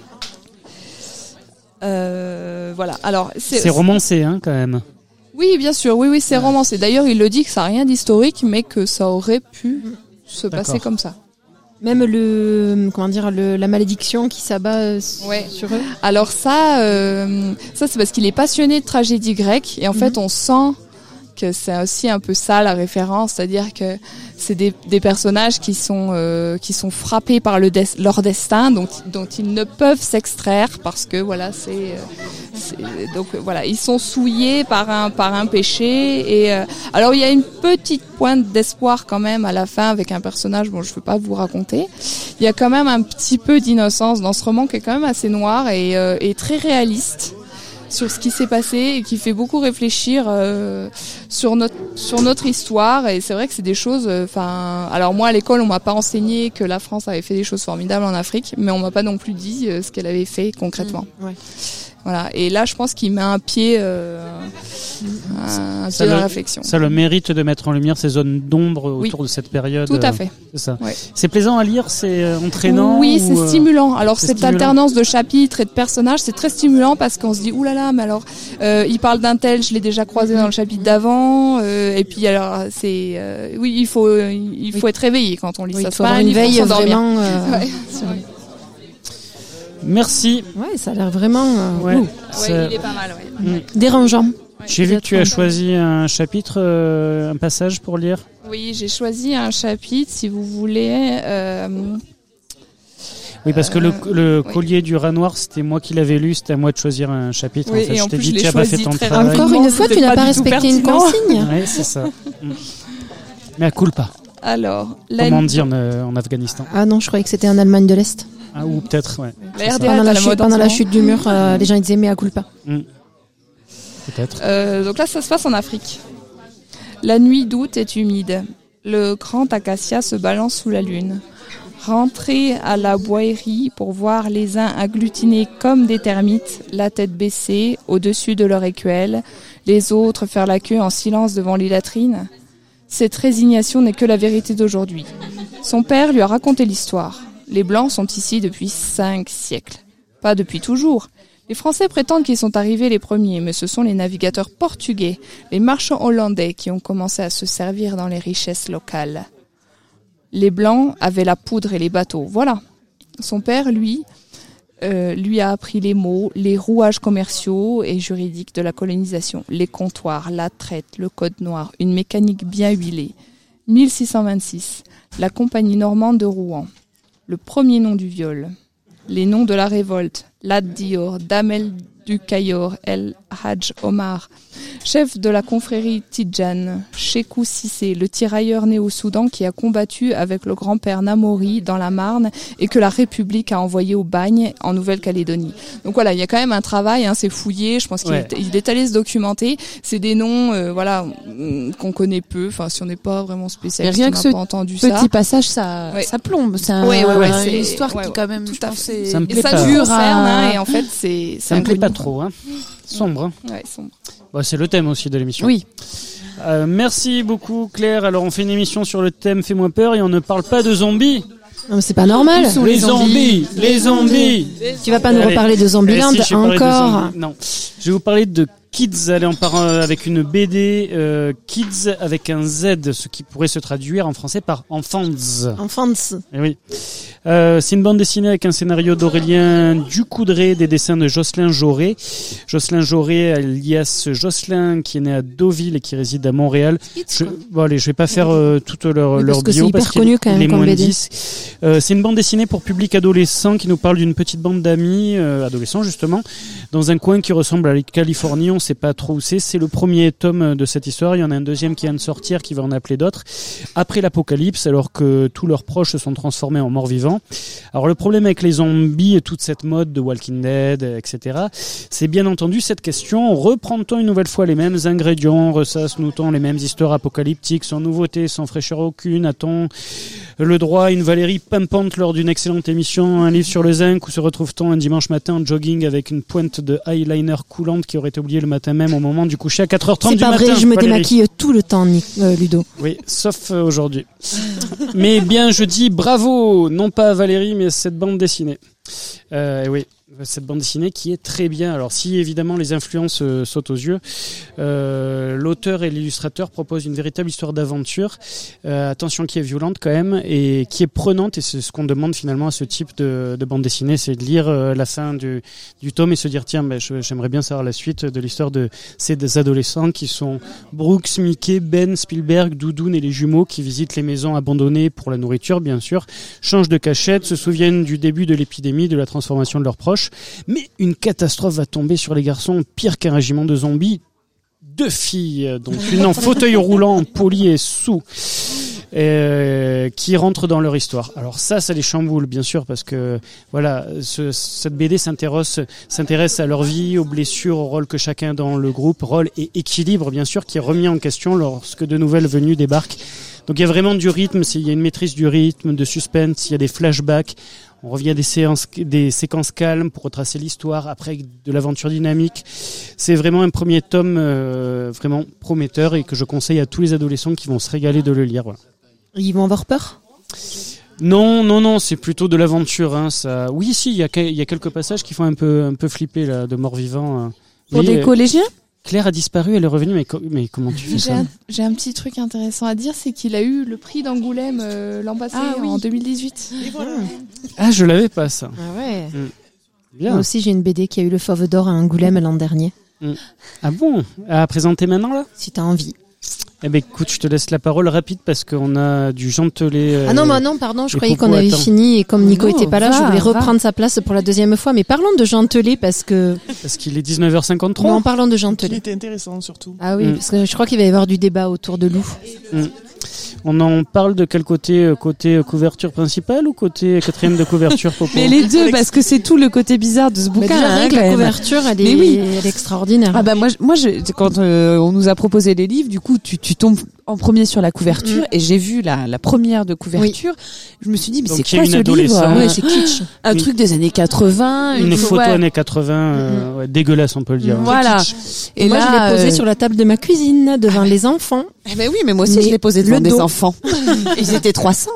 Euh, voilà. Alors c'est, c'est romancé, hein, quand même. Oui, bien sûr. Oui, oui, c'est ouais. romancé. D'ailleurs, il le dit que ça n'a rien d'historique, mais que ça aurait pu se D'accord. passer comme ça. Même le, comment dire, le, la malédiction qui s'abat ouais. sur eux. Alors ça, euh, ça c'est parce qu'il est passionné de tragédie grecque et en mmh. fait, on sent que c'est aussi un peu ça la référence, c'est-à-dire que c'est des, des personnages qui sont euh, qui sont frappés par le des, leur destin, dont dont ils ne peuvent s'extraire parce que voilà c'est, c'est donc voilà ils sont souillés par un par un péché et euh, alors il y a une petite pointe d'espoir quand même à la fin avec un personnage, bon je veux pas vous raconter, il y a quand même un petit peu d'innocence dans ce roman qui est quand même assez noir et, euh, et très réaliste sur ce qui s'est passé et qui fait beaucoup réfléchir euh, sur notre sur notre histoire et c'est vrai que c'est des choses enfin euh, alors moi à l'école on m'a pas enseigné que la France avait fait des choses formidables en Afrique mais on m'a pas non plus dit euh, ce qu'elle avait fait concrètement. Mmh, ouais. Voilà et là je pense qu'il met un pied euh, un, un pied dans la réflexion. Ça a le mérite de mettre en lumière ces zones d'ombre autour oui. de cette période. Tout à fait. Euh, c'est ça. Ouais. C'est plaisant à lire, c'est entraînant. Oui, c'est ou, stimulant. Alors c'est cette stimulant. alternance de chapitres et de personnages, c'est très stimulant parce qu'on se dit ouh là là, mais alors euh, il parle d'un tel, je l'ai déjà croisé dans le chapitre d'avant euh, et puis alors c'est euh, oui, il faut il faut oui. être réveillé quand on lit oui, ça. Il faut avoir une veille vraiment euh, ouais. Merci. Ouais, ça a l'air vraiment euh, ouais, ouais, il est pas mal ouais. Mmh. Dérangeant. Ouais, j'ai vu que tu as choisi un chapitre, euh, un passage pour lire. Oui, j'ai choisi un chapitre, si vous voulez. Euh, oui, parce que le, le oui. collier du rat noir, c'était moi qui l'avais lu, c'était à moi de choisir un chapitre. Oui, en fait. et je en t'ai plus, dit, je tu n'as pas fait ton travail. Encore une fois, tu n'as pas respecté une consigne. Oui, c'est ça. Mais à culpa. Alors, comment dire en Afghanistan? Ah non, je croyais que c'était en Allemagne de l'Est. Ah, ou peut-être, ouais. La pendant la, la, chute, pendant la chute du mur, euh, les gens ils disaient mais à culpa. Mm. Peut-être. Euh, donc là, ça se passe en Afrique. La nuit d'août est humide. Le grand acacia se balance sous la lune. Rentrez à la boiserie pour voir les uns agglutinés comme des termites, la tête baissée, au-dessus de leur écuelle, les autres faire la queue en silence devant les latrines. Cette résignation n'est que la vérité d'aujourd'hui. Son père lui a raconté l'histoire. Les Blancs sont ici depuis cinq siècles. Pas depuis toujours. Les Français prétendent qu'ils sont arrivés les premiers, mais ce sont les navigateurs portugais, les marchands hollandais qui ont commencé à se servir dans les richesses locales. Les Blancs avaient la poudre et les bateaux, voilà. Son père, lui, euh, lui a appris les mots, les rouages commerciaux et juridiques de la colonisation, les comptoirs, la traite, le code noir, une mécanique bien huilée. mille six cent vingt-six, la compagnie normande de Rouen. Le premier nom du viol, les noms de la révolte, Lad Dior, Damel du Cayor, El Hadj Omar, chef de la confrérie Tidjane, Chekou Sissé, le tirailleur né au Soudan qui a combattu avec le grand-père Namori dans la Marne et que la République a envoyé au bagne en Nouvelle-Calédonie. Donc voilà, il y a quand même un travail, hein, c'est fouillé, je pense qu'il ouais. est, il est allé se documenter. C'est des noms euh, voilà, qu'on connaît peu, enfin si on n'est pas vraiment spécialiste, rien on que n'a ce pas entendu ça. Petit passage, ça, ouais. ça plombe. C'est un, ouais, ouais, ouais, une c'est, histoire ouais, qui quand même, tout je pense, c'est ça me plaît et ça pas. nous concerne, hein, et en fait c'est, ça me plaît pas trop, hein. Sombre. Hein. Ouais, sombre. Bah, c'est le thème aussi de l'émission. Oui. Euh, merci beaucoup Claire. Alors on fait une émission sur le thème Fais-moi peur et on ne parle pas de zombies. Non, mais c'est pas normal. Les, les zombies, les zombies. Tu vas pas nous reparler de Zombieland eh, si, encore zombies. Non, je vais vous parler de Kids. Allez, on part euh, avec une B D euh, Kids avec un Z, ce qui pourrait se traduire en français par Enfants. Enfants. Eh oui. Euh, c'est une bande dessinée avec un scénario d'Aurélien Ducoudray, des dessins de Jocelyn Jauré. Jocelyn Jauré, alias Jocelyn, qui est né à Deauville et qui réside à Montréal. Je, bon, allez, je vais pas faire euh, toute leur, oui, leur parce bio que parce qu'il est moins de dix. Euh, c'est une bande dessinée pour public adolescent qui nous parle d'une petite bande d'amis, euh, adolescents justement, dans un coin qui ressemble à la Californie. On sait pas trop où c'est. C'est le premier tome de cette histoire. Il y en a un deuxième qui vient de sortir, qui va en appeler d'autres. Après l'apocalypse, alors que tous leurs proches se sont transformés en morts vivants. Alors le problème avec les zombies et toute cette mode de Walking Dead, et cetera, c'est bien entendu cette question, reprend-on une nouvelle fois les mêmes ingrédients, ressasse-nous-t-on les mêmes histoires apocalyptiques, sans nouveauté, sans fraîcheur aucune, a-t-on le droit à une Valérie pimpante lors d'une excellente émission, un livre sur le zinc, ou se retrouve-t-on un dimanche matin en jogging avec une pointe de eyeliner coulante qui aurait été oubliée le matin même au moment du coucher à quatre heures trente du matin? C'est pas vrai, je me Valérie. démaquille tout le temps, euh, Ludo. Oui, sauf euh, aujourd'hui. Mais bien, je dis bravo, non pas à Valérie, mais à cette bande dessinée. Euh, oui, cette bande dessinée qui est très bien. Alors si évidemment les influences euh, sautent aux yeux, euh, l'auteur et l'illustrateur proposent une véritable histoire d'aventure, euh, attention qui est violente quand même et qui est prenante, et c'est ce qu'on demande finalement à ce type de, de bande dessinée, c'est de lire euh, la fin du, du tome et se dire tiens, ben, je, j'aimerais bien savoir la suite de l'histoire de ces adolescents qui sont Brooks, Mickey, Ben, Spielberg, Doudoune et les jumeaux qui visitent les maisons abandonnées pour la nourriture bien sûr, changent de cachette, se souviennent du début de l'épidémie, de la transformation de leurs proches. Mais une catastrophe va tomber sur les garçons, pire qu'un régiment de zombies. Deux filles, donc une en fauteuil roulant, Polly et Sue, euh, qui rentrent dans leur histoire. Alors ça, ça les chamboule, bien sûr, parce que voilà, ce, cette B D s'intéresse, s'intéresse à leur vie, aux blessures, au rôle que chacun dans le groupe, rôle et équilibre, bien sûr, qui est remis en question lorsque de nouvelles venues débarquent. Donc il y a vraiment du rythme, il y a une maîtrise du rythme, de suspense, il y a des flashbacks. On revient à des séances, des séquences calmes pour retracer l'histoire, après de l'aventure dynamique. C'est vraiment un premier tome euh, vraiment prometteur et que je conseille à tous les adolescents qui vont se régaler de le lire. Voilà. Ils vont avoir peur ? Non, non, non, c'est plutôt de l'aventure. Hein, ça. Oui, si, il y a, il y a quelques passages qui font un peu, un peu flipper là, de mort-vivant. Hein. Pour mais, des collégiens ? Claire a disparu, elle est revenue, mais, co- mais comment tu fais j'ai ça un, J'ai un petit truc intéressant à dire, c'est qu'il a eu le prix d'Angoulême euh, l'an passé, ah, oui. en deux mille dix-huit. Et voilà. Ah, je l'avais pas ça. Ah ouais. Mmh. Bien. Moi aussi, j'ai une B D qui a eu le Fauve d'Or à Angoulême l'an dernier. Mmh. Ah bon ? À présenter maintenant là ? Si t'as envie. Eh ben écoute, je te laisse la parole rapide parce qu'on a du Gentelet. Euh, ah non, bah non, pardon, je croyais qu'on avait attends. fini et comme Nico non, était pas là, va, je voulais reprendre va. sa place pour la deuxième fois. Mais parlons de Gentelet parce que. Parce qu'il est dix-neuf heures cinquante-trois. Non, parlons de Gentelet. Il était intéressant surtout. Ah oui, mm. parce que je crois qu'il va y avoir du débat autour de Lou. Mm. On en parle de quel côté ? Côté couverture principale ou côté quatrième de couverture Popo ? Mais les deux, parce que c'est tout le côté bizarre de ce bouquin. Déjà, hein, la couverture, elle est, oui. elle est extraordinaire. Ah bah moi, moi, je, quand euh, on nous a proposé les livres, du coup, tu, tu tombes en premier sur la couverture, mmh. et j'ai vu la, la première de couverture. Oui. Je me suis dit, mais donc, c'est quoi ce livre ? Ouais, c'est kitsch. Un oui. truc des années quatre-vingts. Une, une photo ouais. années quatre-vingts, euh, ouais, dégueulasse, on peut le dire. Voilà. Et, et moi, là, je l'ai posé euh... sur la table de ma cuisine, devant les enfants. Eh ben oui, mais moi aussi, mais je l'ai posé devant des enfants. Ils étaient trois cents.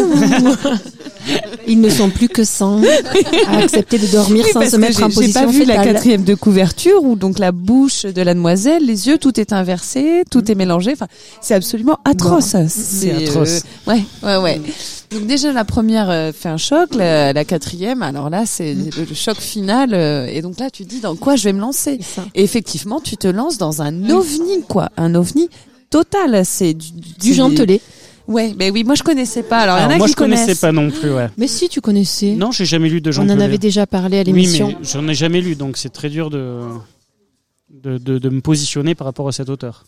Ils ne sont plus que cent à accepter de dormir oui, sans se mettre en position fétale. J'ai pas vu fétale. La quatrième de couverture où donc la bouche de la demoiselle, les yeux, tout est inversé, tout est mélangé. Enfin, c'est absolument atroce. Bon, c'est, c'est atroce. Euh, ouais, ouais, ouais. Donc déjà la première euh, fait un choc, la, la quatrième, alors là c'est le, le choc final. Euh, et donc là tu te dis dans quoi je vais me lancer. Et effectivement tu te lances dans un ovni quoi, un ovni total. C'est du, du, du Gentelet. Ouais, ben oui, moi je connaissais pas. Alors, Alors il y en a moi qui je connaissais connaissent. pas non plus, ouais. Mais si tu connaissais. Non, j'ai jamais lu de Gentelet. On en avait déjà parlé à l'émission. Oui, mais j'en ai jamais lu, donc c'est très dur de de, de de me positionner par rapport à cet auteur.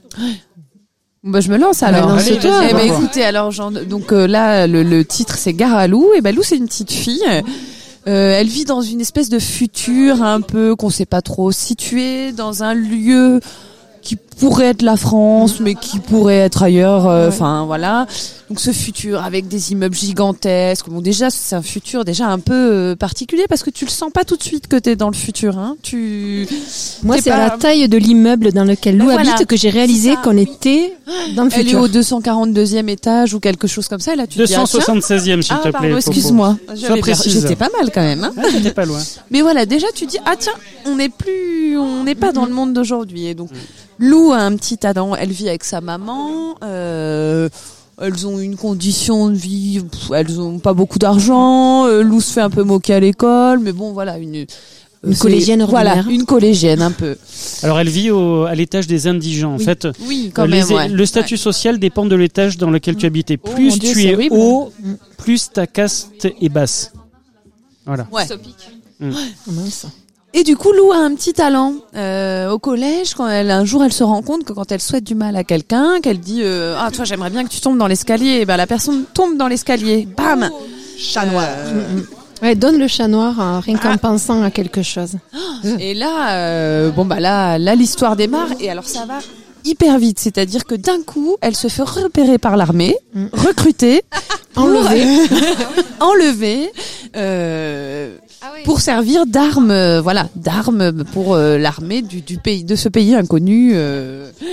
Bah je me lance alors. Bah, c'est toi. Eh ben écoutez, alors genre, donc euh, là le, le titre c'est Gare à Lou. Et ben Lou c'est une petite fille. Euh, elle vit dans une espèce de futur un peu qu'on sait pas trop situé dans un lieu qui pourrait être la France, mais qui pourrait être ailleurs. Enfin euh, ouais. voilà. Donc ce futur avec des immeubles gigantesques. Bon déjà c'est un futur déjà un peu euh, particulier parce que tu le sens pas tout de suite que t'es dans le futur. Hein. Tu. Moi c'est pas... à la taille de l'immeuble dans lequel Lou voilà. habite que j'ai réalisé qu'on était dans le Elle futur. Elle est au deux cent quarante-deuxième étage ou quelque chose comme ça. Là tu deux cent soixante-seizième dis, ah, s'il te ah, plaît. Pardon, excuse-moi. Sois précise. J'étais pas mal quand même. Hein. Ah, j'étais pas loin. Mais voilà déjà tu dis ah tiens on n'est plus on n'est pas dans le monde d'aujourd'hui et donc. Lou a un petit Adam, elle vit avec sa maman, euh, elles ont une condition de vie, pff, elles ont pas beaucoup d'argent, euh, Lou se fait un peu moquer à l'école, mais bon voilà, une, une collégienne ordinaire. Voilà, une collégienne un peu. Alors elle vit au, à l'étage des indigents, en oui. fait. Oui, quand les, même, ouais. Le statut ouais. social dépend de l'étage dans lequel tu habitais. Oh, plus Dieu, tu es horrible. haut, plus ta caste est basse. Voilà. Ouais. Mmh. Oh, mince. Et du coup, Lou a un petit talent euh, au collège. Quand elle, un jour, elle se rend compte que quand elle souhaite du mal à quelqu'un, qu'elle dit euh, ah toi j'aimerais bien que tu tombes dans l'escalier. Et ben la personne tombe dans l'escalier. Bam, oh, chat noir. Euh... Ouais, donne le chat noir hein, rien qu'en ah. pensant à quelque chose. Et là, euh, bon bah là, là l'histoire démarre. Et alors ça va hyper vite, c'est-à-dire que d'un coup, elle se fait repérer par l'armée, mm. recrutée, enlevée, enlevée. Euh, Ah oui. Pour servir d'arme, euh, voilà, d'arme pour euh, l'armée du, du pays, de ce pays inconnu. Euh,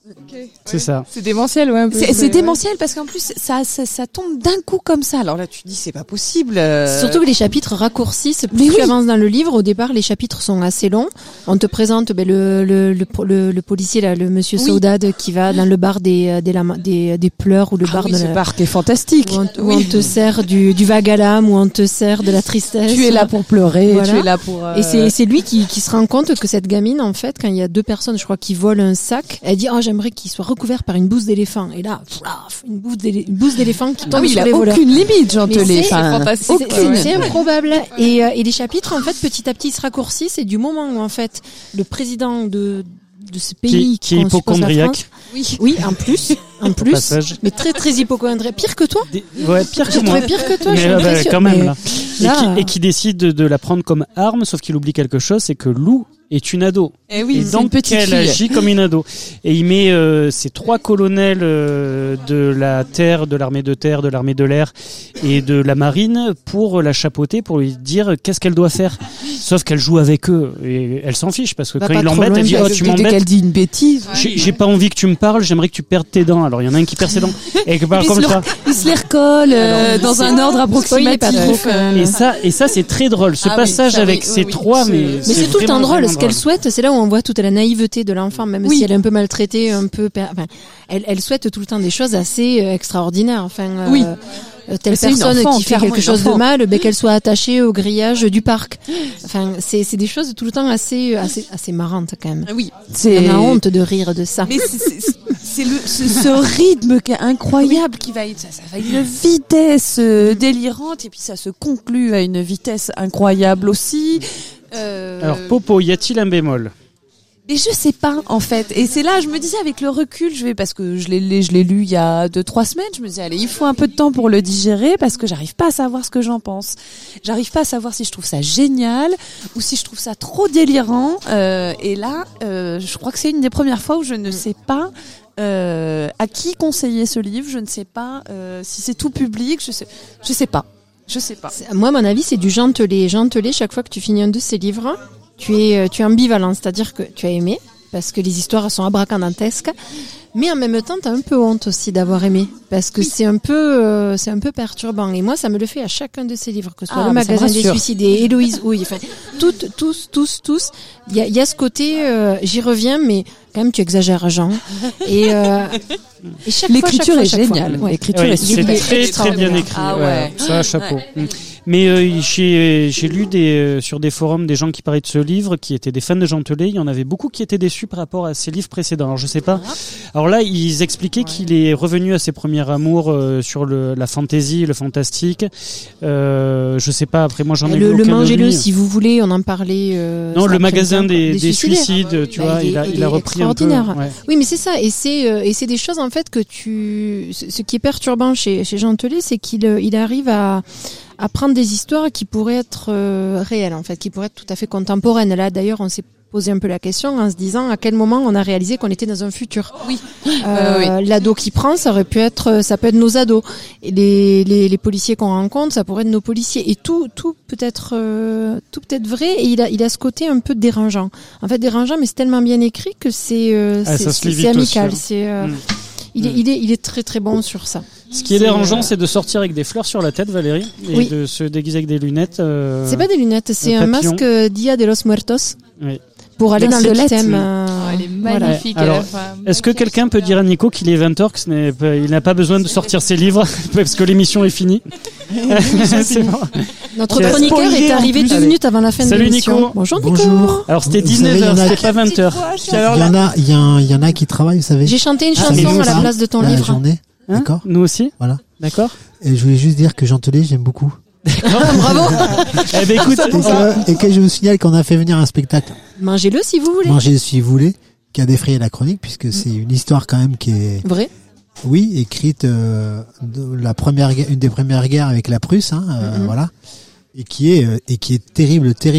Okay. C'est ouais. ça. C'est démentiel, ouais. Un peu. C'est, c'est démentiel ouais. parce qu'en plus ça, ça ça tombe d'un coup comme ça. Alors là tu te dis c'est pas possible. Euh... Surtout que les chapitres raccourcissent. Plus tu oui. avances dans le livre, au départ les chapitres sont assez longs. On te présente ben, le, le le le le policier là, le monsieur oui. Saudade qui va dans le bar des des des, des pleurs ou le ah bar oui, de ce la... bar qui est fantastique. Où on, oui. où on te sert du du vague à l'âme, où on te sert de la tristesse. Tu es là pour pleurer. Voilà. Tu es là pour. Euh... Et c'est c'est lui qui qui se rend compte que cette gamine en fait quand il y a deux personnes je crois qui volent un sac, elle dit oh j'aimerais qu'il soit recouvert par une bouse d'éléphant. Et là, pff, une bouse d'éléphant, une bouse d'éléphant qui tombe ah oui, sur il les a voleurs. Aucune limite, Gentelet. C'est, enfin, c'est, aucune. c'est, c'est improbable. Et, euh, et les chapitres, en fait, petit à petit, se raccourcissent. Et du moment où, en fait, le président de de ce pays qui, qui est hypocondriaque. Oui, oui, en plus, en plus, mais très très hypocondriaque. Pire que toi. Des, ouais, pire que J'ai moi. Pire que toi. Mais, je euh, bah, quand même là. Mais, là. Et, qui, et qui décide de, de la prendre comme arme, sauf qu'il oublie quelque chose, c'est que Lou est une ado. Et oui, et c'est donc une petite elle fille. agit comme une ado. Et il met euh, ces trois colonels euh, de la terre, de l'armée de terre, de l'armée de l'air et de la marine pour la chapeauter, pour lui dire qu'est-ce qu'elle doit faire. Sauf qu'elle joue avec eux et elle s'en fiche parce que bah, quand il l'embête, elle dit oh tu m'embêtes. Qu'elle dit une bêtise. J'ai, j'ai pas envie que tu me parles, j'aimerais que tu perdes tes dents. Alors il y en a un qui perd ses dents et qui parle comme ça. Il se les recolle euh, dans un ordre approximatif. Et ça, et ça c'est très drôle. Ce ah passage oui, ça, avec oui, ces oui, trois, oui, mais mais c'est, c'est tout le temps drôle. Ce qu'elle souhaite, c'est là où on voit toute la naïveté de l'enfant, même oui. si elle est un peu maltraitée, un peu, per... enfin, elle, elle souhaite tout le temps des choses assez euh, extraordinaires. Enfin, euh, oui. euh, telle c'est personne enfant, qui fait quelque chose de mal, ben qu'elle soit attachée au grillage du parc. Enfin, c'est, c'est des choses tout le temps assez, assez, assez marrantes quand même. Oui. C'est. On a honte de rire de ça. Mais c'est, c'est, c'est le, ce, ce rythme qui est incroyable, qui va, ça, ça va à une vitesse euh, délirante, et puis ça se conclut à une vitesse incroyable aussi. Euh... Alors Popo, y a-t-il un bémol? Mais je sais pas en fait, et c'est là je me disais avec le recul, je vais parce que je l'ai je l'ai lu il y a deux trois semaines, je me disais allez il faut un peu de temps pour le digérer parce que j'arrive pas à savoir ce que j'en pense, j'arrive pas à savoir si je trouve ça génial ou si je trouve ça trop délirant. Euh, et là, euh, je crois que c'est une des premières fois où je ne sais pas euh, à qui conseiller ce livre, je ne sais pas euh, si c'est tout public, je sais je sais pas. Je sais pas. Moi, à mon avis, c'est du Gentelet. Gentelet, chaque fois que tu finis un de ses livres, tu es, tu es ambivalent. C'est-à-dire que tu as aimé, parce que les histoires sont abracadantesques, mais en même temps, tu as un peu honte aussi d'avoir aimé, parce que oui. c'est un peu, euh, c'est un peu perturbant. Et moi, ça me le fait à chacun de ses livres, que ce soit ah, le magasin des suicides et Héloïse Houille. Enfin, toutes, tous, tous, tous. Il y a, il y a ce côté, euh, j'y reviens, mais quand même, tu exagères, Jean. Et, euh, et chaque l'écriture fois, est chaque géniale. Fois. Ouais. L'écriture oui, est c'est très très bien écrit. Ah ouais. ouais. Ça, chapeau. Ouais. Mais euh, j'ai j'ai lu des euh, sur des forums des gens qui parlaient de ce livre, qui étaient des fans de Gentelet. Il y en avait beaucoup qui étaient déçus par rapport à ses livres précédents. Alors je sais pas. Alors là, ils expliquaient ouais. qu'il est revenu à ses premiers amours euh, sur le la fantaisie, le fantastique. Euh, je sais pas. Après moi, j'en ai le, vu le aucun mangez-le de lui. si vous voulez. On en parlait. Euh, non, le magasin des, des, des suicides, tu bah, vois, il, il a il, il a repris un peu. Ouais. Oui, mais c'est ça. Et c'est euh, et c'est des choses en fait que tu. Ce qui est perturbant chez chez Gentelet, c'est qu'il il arrive à à prendre des histoires qui pourraient être euh, réelles en fait, qui pourraient être tout à fait contemporaines. Là, d'ailleurs, on s'est posé un peu la question en se disant à quel moment on a réalisé qu'on était dans un futur. Oui. Euh, euh, oui. L'ado qui prend, ça aurait pu être, ça peut être nos ados. Et les les, les policiers qu'on rencontre, ça pourrait être nos policiers. Et tout tout peut être euh, tout peut être vrai. Et il a il a ce côté un peu dérangeant. En fait, dérangeant, mais c'est tellement bien écrit que c'est euh, ah, c'est, c'est, c'est amical. aussi, hein. C'est euh, mm. il est mm. il est il est très très bon sur ça. Ce qui est, est dérangeant, euh... c'est de sortir avec des fleurs sur la tête, Valérie, et oui. de se déguiser avec des lunettes. Euh... C'est pas des lunettes, c'est un, un masque Dia de los Muertos. Oui. Pour aller dans le thème. Euh... Oh, elle est magnifique. Voilà. Alors, est-ce que quelqu'un peut dire à Nico qu'il est vingt heures, que ce n'est pas, il n'a pas besoin de sortir ses livres parce que l'émission est finie? C'est bon. Notre chroniqueur est arrivé dix minutes avant la fin Salut de l'émission. Nico. Bonjour Nico. Bonjour. Alors c'était dix-neuf heures, c'était pas vingt heures. Il y en a, il y, a, il y en a qui travaillent, vous savez. J'ai chanté une chanson ah, à la place de ton la livre. Journée. Hein D'accord. Nous aussi. Voilà. D'accord. Et je voulais juste dire que Gentelet, j'aime beaucoup. Bravo. Eh ben écoute, et que, et que je vous signale qu'on a fait venir un spectacle. Mangez-le si vous voulez. Mangez-le si vous voulez, qui a défrayé la chronique puisque c'est une histoire quand même qui est vrai. Oui, écrite euh, de la première, une des premières guerres avec la Prusse, hein, euh, mm-hmm. voilà, et qui est et qui est terrible, terrible quoi.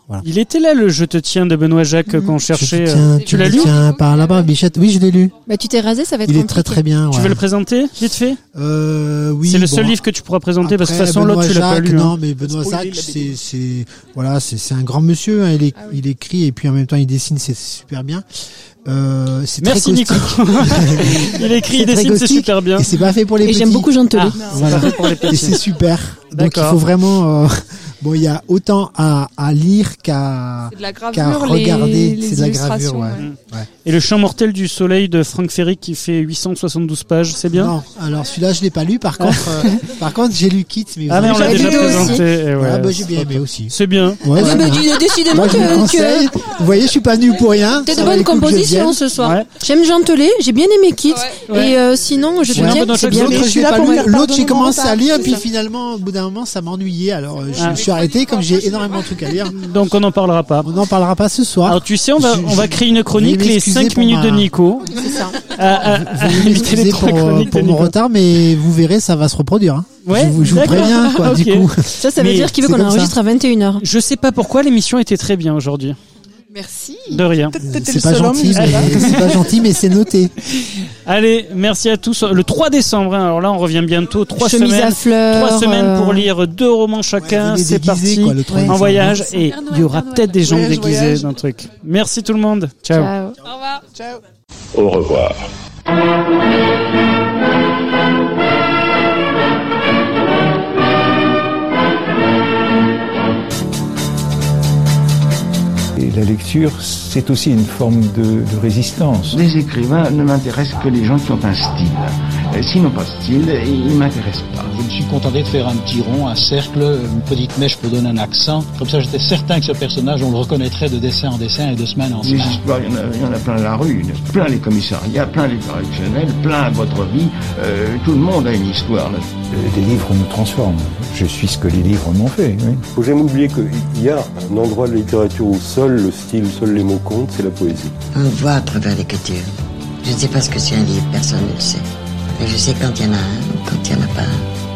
Voilà. Il était là le Je te tiens de Benoît Jacques mmh. qu'on cherchait. Je te tiens, tu tu l'as lu? Tiens par là-bas, Bichette. Oui, je l'ai lu. Bah tu t'es rasé, ça va être Il compliqué. est très très bien. Ouais. Tu veux le présenter vite fait? Euh, oui. C'est le bon, seul livre que tu pourras présenter après, parce que de toute façon Benoît l'autre tu l'as pas Jacques, lu. Non, hein. mais Benoît Jacques, c'est c'est voilà, c'est c'est un grand monsieur. Hein, il est, ah oui. il écrit et puis en même temps il dessine, c'est super bien. Euh, c'est Merci très Nico. Il écrit, il dessine, c'est super bien. Et c'est pas fait pour les et petits. Et j'aime beaucoup Jean Telet. Ah, voilà. Pas fait pour les petits. Et c'est super. Donc il faut vraiment. Euh, bon, il y a autant à, à lire qu'à qu'à regarder. Les, c'est de la gravure, ouais. ouais. ouais. Et le Chant mortel du soleil de Franck Ferry qui fait huit cent soixante-douze pages, c'est bien? Non, alors celui-là je l'ai pas lu. Par contre, euh, par contre j'ai lu Kit. Mais ah mais on l'a déjà présenté. Et ouais, ah bah j'ai bien aimé aussi. C'est bien. Ouais, ouais, bah, décidément moi, que, que vous voyez, je suis pas venu pour rien. T'es de bonne composition ce soir. Ouais. J'aime Jean Telet, j'ai bien aimé Kit. Ouais. Ouais. Et euh, sinon, je te ouais. tiens, c'est bien. L'autre, j'ai commencé à lire, puis finalement, au bout d'un moment, ça m'ennuyait. Alors, je me suis arrêté, comme j'ai énormément de trucs à lire. Donc, on n'en parlera pas. On n'en parlera pas ce soir. Alors, tu sais, on va, on va créer une chronique, les cinq minutes de Nico. C'est ça. À, à, à imiter les trois chroniques pour mon retard, mais vous verrez, ça va se reproduire. Hein. Ouais, je vous, je vous préviens, quoi, okay. du coup. Ça, ça veut mais dire qu'il veut qu'on enregistre à vingt et une heures. Je sais pas pourquoi l'émission était très bien aujourd'hui. Merci. De rien. C'est pas gentil, mais c'est pas gentil, mais c'est noté. Allez, merci à tous. Le trois décembre, hein, alors là, on revient bientôt. Trois Chemise semaines. À fleurs, trois semaines euh... pour lire deux romans chacun. Ouais, c'est déguisé, parti. Quoi, le en voyage. Et il y aura peut-être des gens voyage, déguisés voyage. D'un truc. Merci tout le monde. Ciao. Ciao. Au revoir. Ciao. Au revoir. Et la lecture, c'est aussi une forme de, de résistance. Les écrivains ne m'intéressent que les gens qui ont un style. S'ils n'ont pas de style, ils ne m'intéressent pas. Je me suis contenté de faire un petit rond, un cercle, une petite mèche pour donner un accent. Comme ça, j'étais certain que ce personnage, on le reconnaîtrait de dessin en dessin et de semaine en semaine. Les histoires, il y en a, il y en a plein la rue, plein les commissariats, plein les correctionnels, plein votre vie. Euh, tout le monde a une histoire. Là. Les livres nous transforment. Je suis ce que les livres m'ont fait. Oui. Faut jamais oublier qu'il y a un endroit de la littérature où seul le style, seuls les mots comptent, c'est la poésie. On voit à travers l'écriture. Je ne sais pas ce que c'est un livre, personne ne le sait. Mais je sais quand il y en a un ou quand il n'y en a pas un.